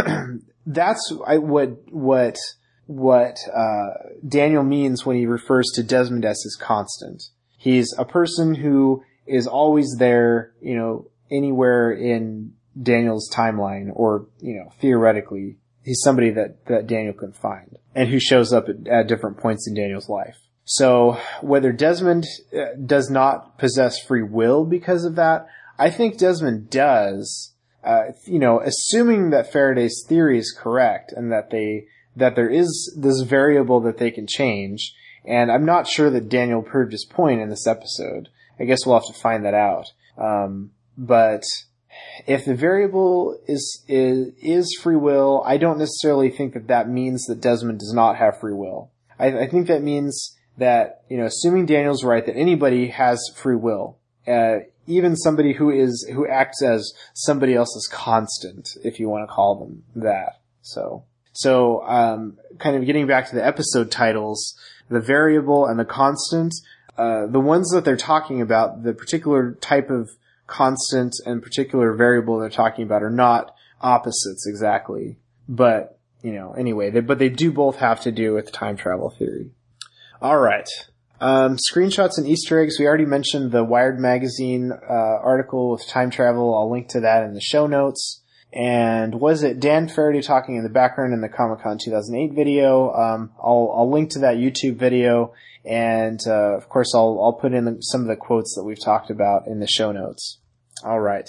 that's I, what, what, what, uh, Daniel means when he refers to Desmond as his constant. He's a person who is always there, you know, anywhere in Daniel's timeline, or, you know, theoretically, he's somebody that, that Daniel can find, and who shows up at, at different points in Daniel's life. So, whether Desmond uh, does not possess free will because of that, I think Desmond does. Uh, you know, assuming that Faraday's theory is correct and that they, that there is this variable that they can change. And I'm not sure that Daniel proved his point in this episode. I guess we'll have to find that out. Um, but if the variable is, is, is free will, I don't necessarily think that that means that Desmond does not have free will. I, I think that means that, you know, assuming Daniel's right, that anybody has free will. Uh, even somebody who is, who acts as somebody else's constant, if you want to call them that. So, so, um, kind of getting back to the episode titles, the variable and the constant, uh, the ones that they're talking about, the particular type of constant and particular variable they're talking about are not opposites exactly. But, you know, anyway, they, but they do both have to do with time travel theory. Alright. Um, screenshots and Easter eggs. We already mentioned the Wired magazine, uh, article with time travel. I'll link to that in the show notes. And was it Dan Faraday talking in the background in the Comic-Con two thousand eight video? Um, I'll, I'll link to that YouTube video. And, uh, of course I'll, I'll put in some of the quotes that we've talked about in the show notes. Alright.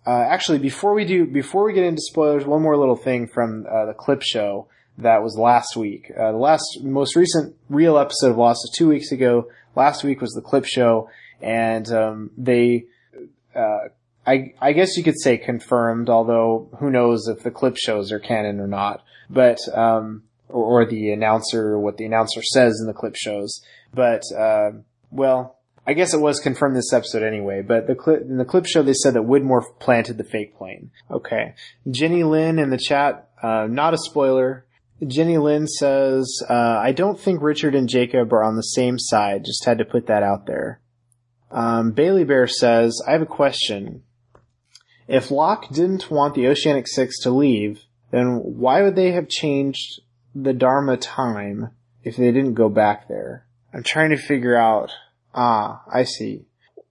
uh, actually, before we do, before we get into spoilers, one more little thing from uh, the clip show that was last week. Uh, the last, most recent real episode of Lost was two weeks ago. Last week was the clip show, and um, they, uh, I, I guess you could say confirmed, although who knows if the clip shows are canon or not. But um, or, or the announcer, what the announcer says in the clip shows. But uh, well, I guess it was confirmed this episode anyway. But the clip in the clip show, they said that Widmore planted the fake plane. Okay, Jenny Lynn in the chat, uh, not a spoiler. Jenny Lynn says, uh, I don't think Richard and Jacob are on the same side. Just had to put that out there. Um, Bailey Bear says, I have a question. If Locke didn't want the Oceanic Six to leave, then why would they have changed the Dharma time if they didn't go back there? I'm trying to figure out. Ah, I see.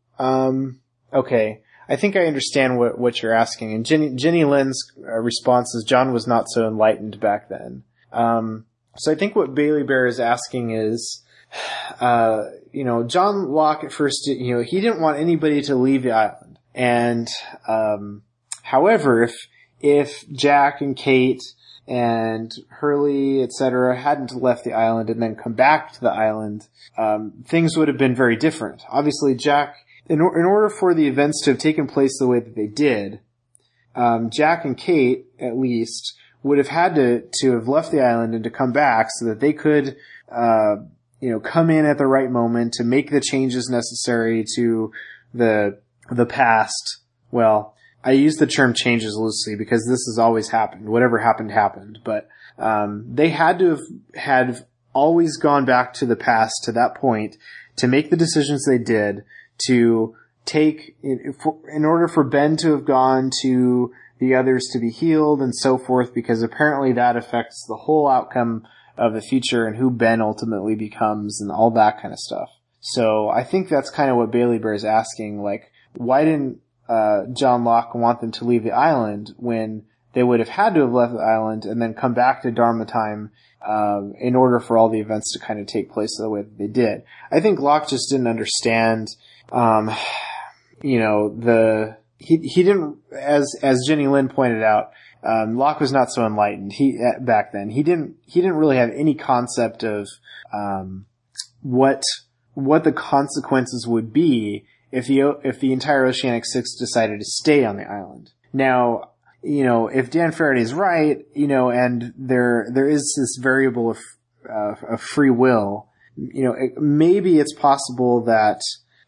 Um, okay. I think I understand what, what you're asking. And Jenny, Jenny Lynn's uh, response is John was not so enlightened back then. Um, so I think what Bailey Bear is asking is, uh, you know, John Locke at first, you know, he didn't want anybody to leave the island. And, um, however, if, if Jack and Kate and Hurley, et cetera, hadn't left the island and then come back to the island, um, things would have been very different. Obviously, Jack, in, or, in order for the events to have taken place the way that they did, um, Jack and Kate, at least, would have had to, to have left the island and to come back so that they could, uh, you know, come in at the right moment to make the changes necessary to the, the past. Well, I use the term changes loosely because this has always happened. Whatever happened, happened. But, um, they had to have, had always gone back to the past to that point to make the decisions they did to take, in, in order for Ben to have gone to the others to be healed and so forth, because apparently that affects the whole outcome of the future and who Ben ultimately becomes and all that kind of stuff. So I think that's kind of what Bailey Bear is asking, like, why didn't uh John Locke want them to leave the island when they would have had to have left the island and then come back to Dharma time um, in order for all the events to kind of take place the way that they did? I think Locke just didn't understand, um, you know, the... He he didn't, as as Jenny Lynn pointed out, um, Locke was not so enlightened. He back then he didn't he didn't really have any concept of um, what what the consequences would be if the if the entire Oceanic Six decided to stay on the island. Now, you know, if Dan Faraday's right, you know, and there there is this variable of uh, of free will, you know, it, maybe it's possible that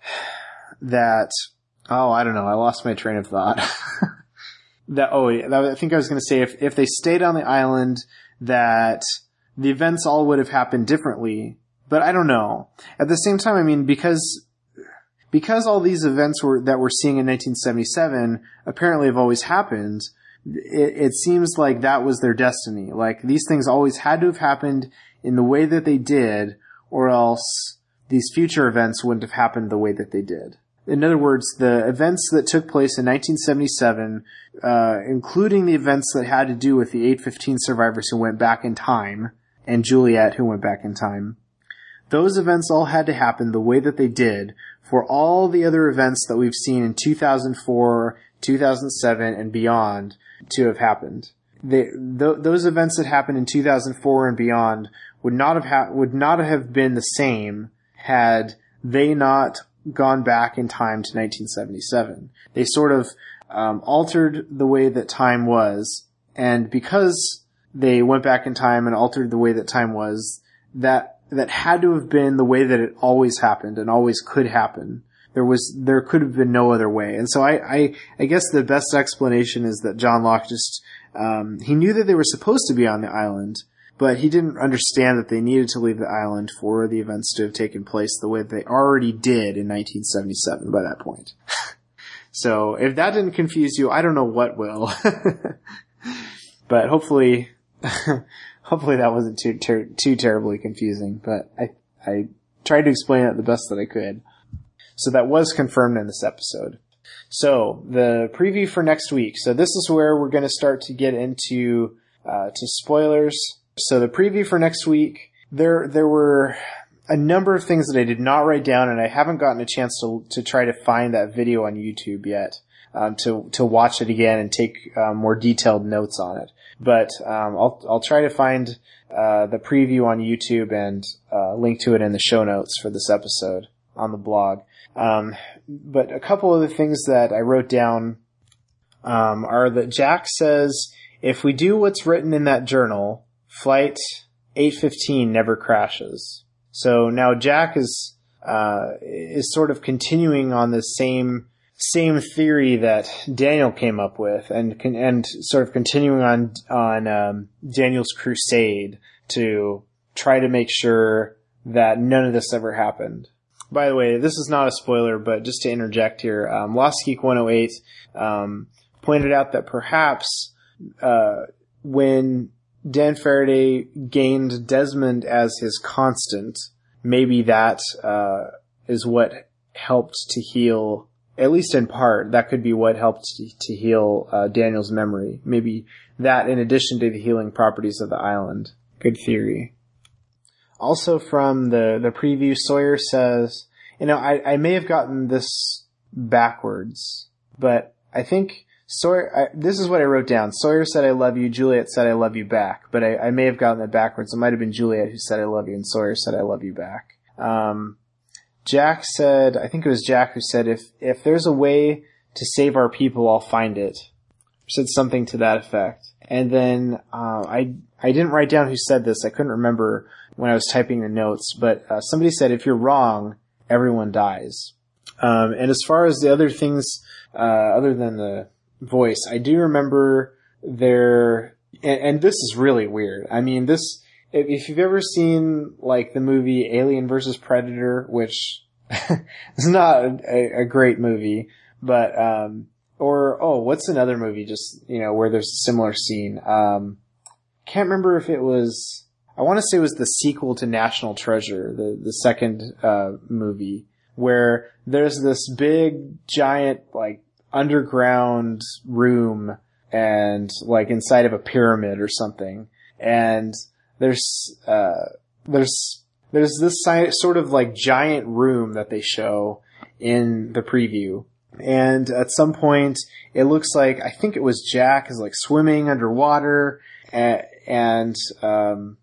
that. Oh, I don't know. I lost my train of thought. that, oh, that, I think I was going to say if, if they stayed on the island, that the events all would have happened differently. But I don't know. At the same time, I mean, because, because all these events were, that we're seeing in nineteen seventy-seven apparently have always happened, it, it seems like that was their destiny. Like, these things always had to have happened in the way that they did, or else these future events wouldn't have happened the way that they did. In other words, the events that took place in nineteen seventy-seven, uh, including the events that had to do with the eight fifteen survivors who went back in time, and Juliet who went back in time, those events all had to happen the way that they did for all the other events that we've seen in two thousand four, two thousand seven, and beyond to have happened. They, th- those events that happened in two thousand four and beyond would not have ha- would not have been the same had they not gone back in time to nineteen seventy-seven. They sort of um, altered the way that time was, and because they went back in time and altered the way that time was, that that had to have been the way that it always happened and always could happen. There was there could have been no other way. And so I I, I guess the best explanation is that John Locke just um, he knew that they were supposed to be on the island, but he didn't understand that they needed to leave the island for the events to have taken place the way that they already did in nineteen seventy-seven by that point. So if that didn't confuse you, I don't know what will. But hopefully, hopefully that wasn't too ter- too terribly confusing. But I I tried to explain it the best that I could. So that was confirmed in this episode. So the preview for next week. So this is where we're going to start to get into uh, to spoilers. So the preview for next week, there there were a number of things that I did not write down, and I haven't gotten a chance to to try to find that video on YouTube yet. um, to to watch it again and take uh, more detailed notes on it. But um, I'll I'll try to find uh, the preview on YouTube and uh, link to it in the show notes for this episode on the blog. Um, but a couple of the things that I wrote down um, are that Jack says, if we do what's written in that journal, Flight eight fifteen never crashes. So now Jack is uh, is sort of continuing on the same same theory that Daniel came up with, and and sort of continuing on on um, Daniel's crusade to try to make sure that none of this ever happened. By the way, this is not a spoiler, but just to interject here, um, Lost Geek one oh eight um, pointed out that perhaps uh, when Dan Faraday gained Desmond as his constant, maybe that uh, is what helped to heal, at least in part, that could be what helped to heal uh, Daniel's memory. Maybe that in addition to the healing properties of the island. Good theory. Also from the, the preview, Sawyer says, you know, I, I may have gotten this backwards, but I think Sawyer, I, this is what I wrote down. Sawyer said I love you, Juliet said I love you back, but I, I may have gotten it backwards. It might have been Juliet who said I love you and Sawyer said I love you back. Um, Jack said, I think it was Jack who said, if, if there's a way to save our people, I'll find it. Said something to that effect. And then, uh, I, I didn't write down who said this. I couldn't remember when I was typing the notes, but, uh, somebody said, if you're wrong, everyone dies. Um, and as far as the other things, uh, other than the voice, I do remember there, and, and this is really weird. I mean, this, if, if you've ever seen, like, the movie Alien versus Predator, which is not a, a great movie, but, um, or, oh, what's another movie just, you know, where there's a similar scene? Um, can't remember if it was, I want to say it was the sequel to National Treasure, the, the second, uh, movie, where there's this big, giant, like, underground room and, like, inside of a pyramid or something. And there's, uh, there's, there's this si- sort of, like, giant room that they show in the preview. And at some point, it looks like, I think it was Jack is like swimming underwater, and, and, um,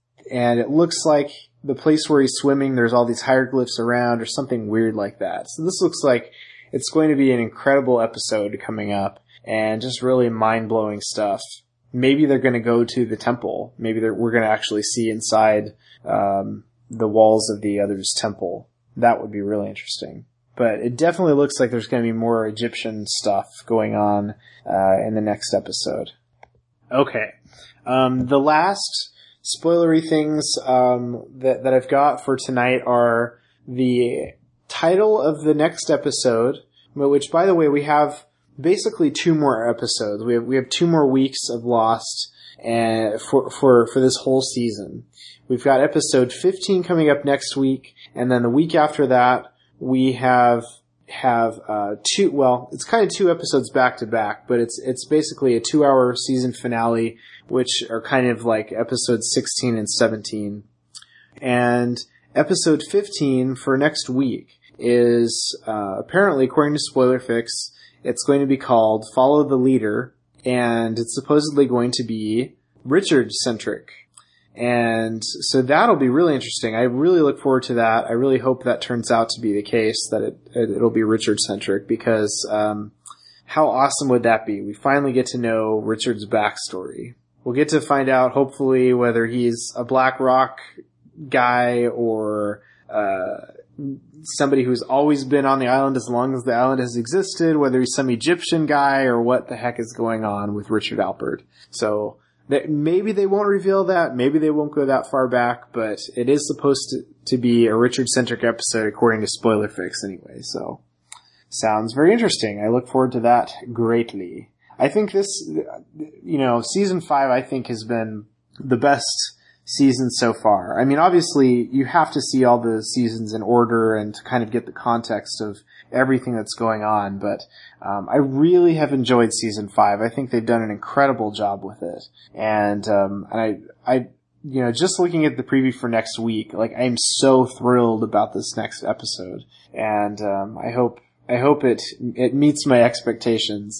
and it looks like the place where he's swimming, there's all these hieroglyphs around or something weird like that. So this looks like it's going to be an incredible episode coming up and just really mind-blowing stuff. Maybe they're going to go to the temple. Maybe they're, we're going to actually see inside, um, the walls of the other's temple. That would be really interesting. But it definitely looks like there's going to be more Egyptian stuff going on uh, in the next episode. Okay. Um, the last spoilery things um, that, that I've got for tonight are the title of the next episode, which, by the way, we have basically two more episodes. We have we have two more weeks of Lost and for for for this whole season. We've got episode fifteen coming up next week, and then the week after that, we have, have, uh, two, well, it's kind of two episodes back to back, but it's, it's basically a two hour season finale, which are kind of like episodes sixteen and seventeen. And episode fifteen for next week is, uh, apparently, according to SpoilerFix, it's going to be called Follow the Leader, and it's supposedly going to be Richard-centric. And so that'll be really interesting. I really look forward to that. I really hope that turns out to be the case, that it, it it'll be Richard-centric, because um how awesome would that be? We finally get to know Richard's backstory. We'll get to find out, hopefully, whether he's a Black Rock guy or uh somebody who's always been on the island as long as the island has existed, whether he's some Egyptian guy or what the heck is going on with Richard Alpert. So that maybe they won't reveal that, maybe they won't go that far back, but it is supposed to, to be a Richard-centric episode according to SpoilerFix anyway, so sounds very interesting. I look forward to that greatly. I think this, you know, season five I think has been the best season so far. I mean, obviously you have to see all the seasons in order and to kind of get the context of everything that's going on, but um, I really have enjoyed season five. I think they've done an incredible job with it, and um, and I, I, you know, just looking at the preview for next week, like I'm so thrilled about this next episode, and um, I hope I hope it it meets my expectations.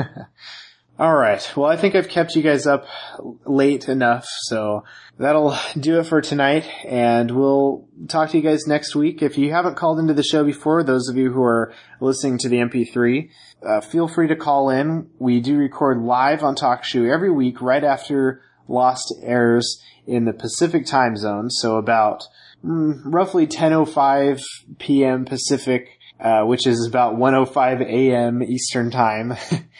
All right. Well, I think I've kept you guys up late enough, so that'll do it for tonight, and we'll talk to you guys next week. If you haven't called into the show before, those of you who are listening to the M P three, uh, feel free to call in. We do record live on TalkShoe every week right after Lost airs in the Pacific time zone, so about mm, roughly ten oh five p.m. Pacific, Uh, which is about one oh five a.m. Eastern time,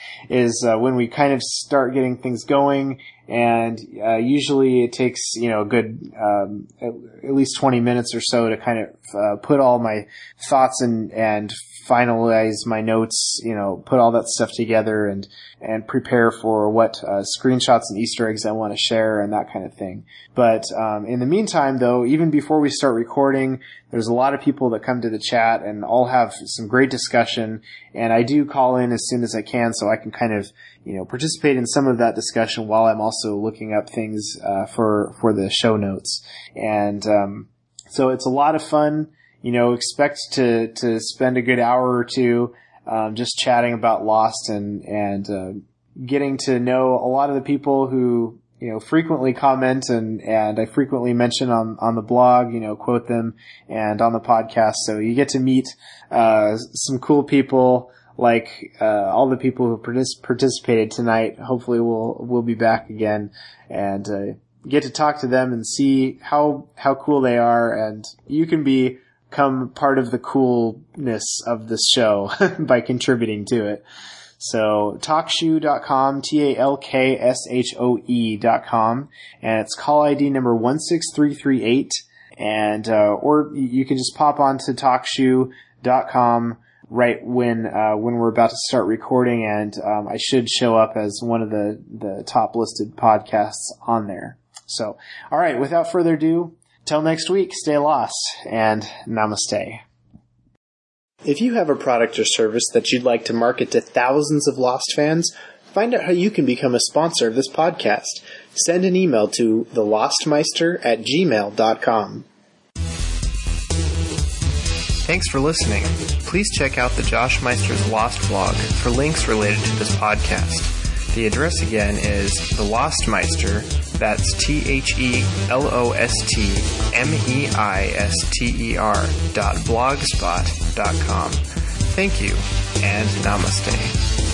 is uh, when we kind of start getting things going. And uh, usually it takes, you know, a good um, at, at least twenty minutes or so to kind of uh, put all my thoughts and and finalize my notes, you know, put all that stuff together and and prepare for what uh, screenshots and Easter eggs I want to share and that kind of thing. But um, in the meantime, though, even before we start recording, there's a lot of people that come to the chat and all have some great discussion. And I do call in as soon as I can so I can kind of, you know, participate in some of that discussion while I'm also looking up things uh, for for the show notes. And um, so it's a lot of fun. You know, expect to, to spend a good hour or two, um, just chatting about Lost and, and, uh, getting to know a lot of the people who, you know, frequently comment and, and I frequently mention on, on the blog, you know, quote them and on the podcast. So you get to meet, uh, some cool people like, uh, all the people who partic- participated tonight. Hopefully we'll, we'll be back again and, uh, get to talk to them and see how, how cool they are. And you can be, become part of the coolness of this show by contributing to it. So talkshoe dot com, T A L K S H O E dot com, and it's call I D number one six three three eight, and uh, or you can just pop on to talkshoe dot com right when uh, when we're about to start recording, and um, I should show up as one of the, the top listed podcasts on there. So, all right, without further ado, till next week, stay lost, and namaste. If you have a product or service that you'd like to market to thousands of Lost fans, find out how you can become a sponsor of this podcast. Send an email to the lost meister at gmail dot com. Thanks for listening. Please check out the Josh Meister's Lost blog for links related to this podcast. The address again is The Lost Meister, that's T H E L O S T M E I S T E R dot blogspot dot com. Thank you, and namaste.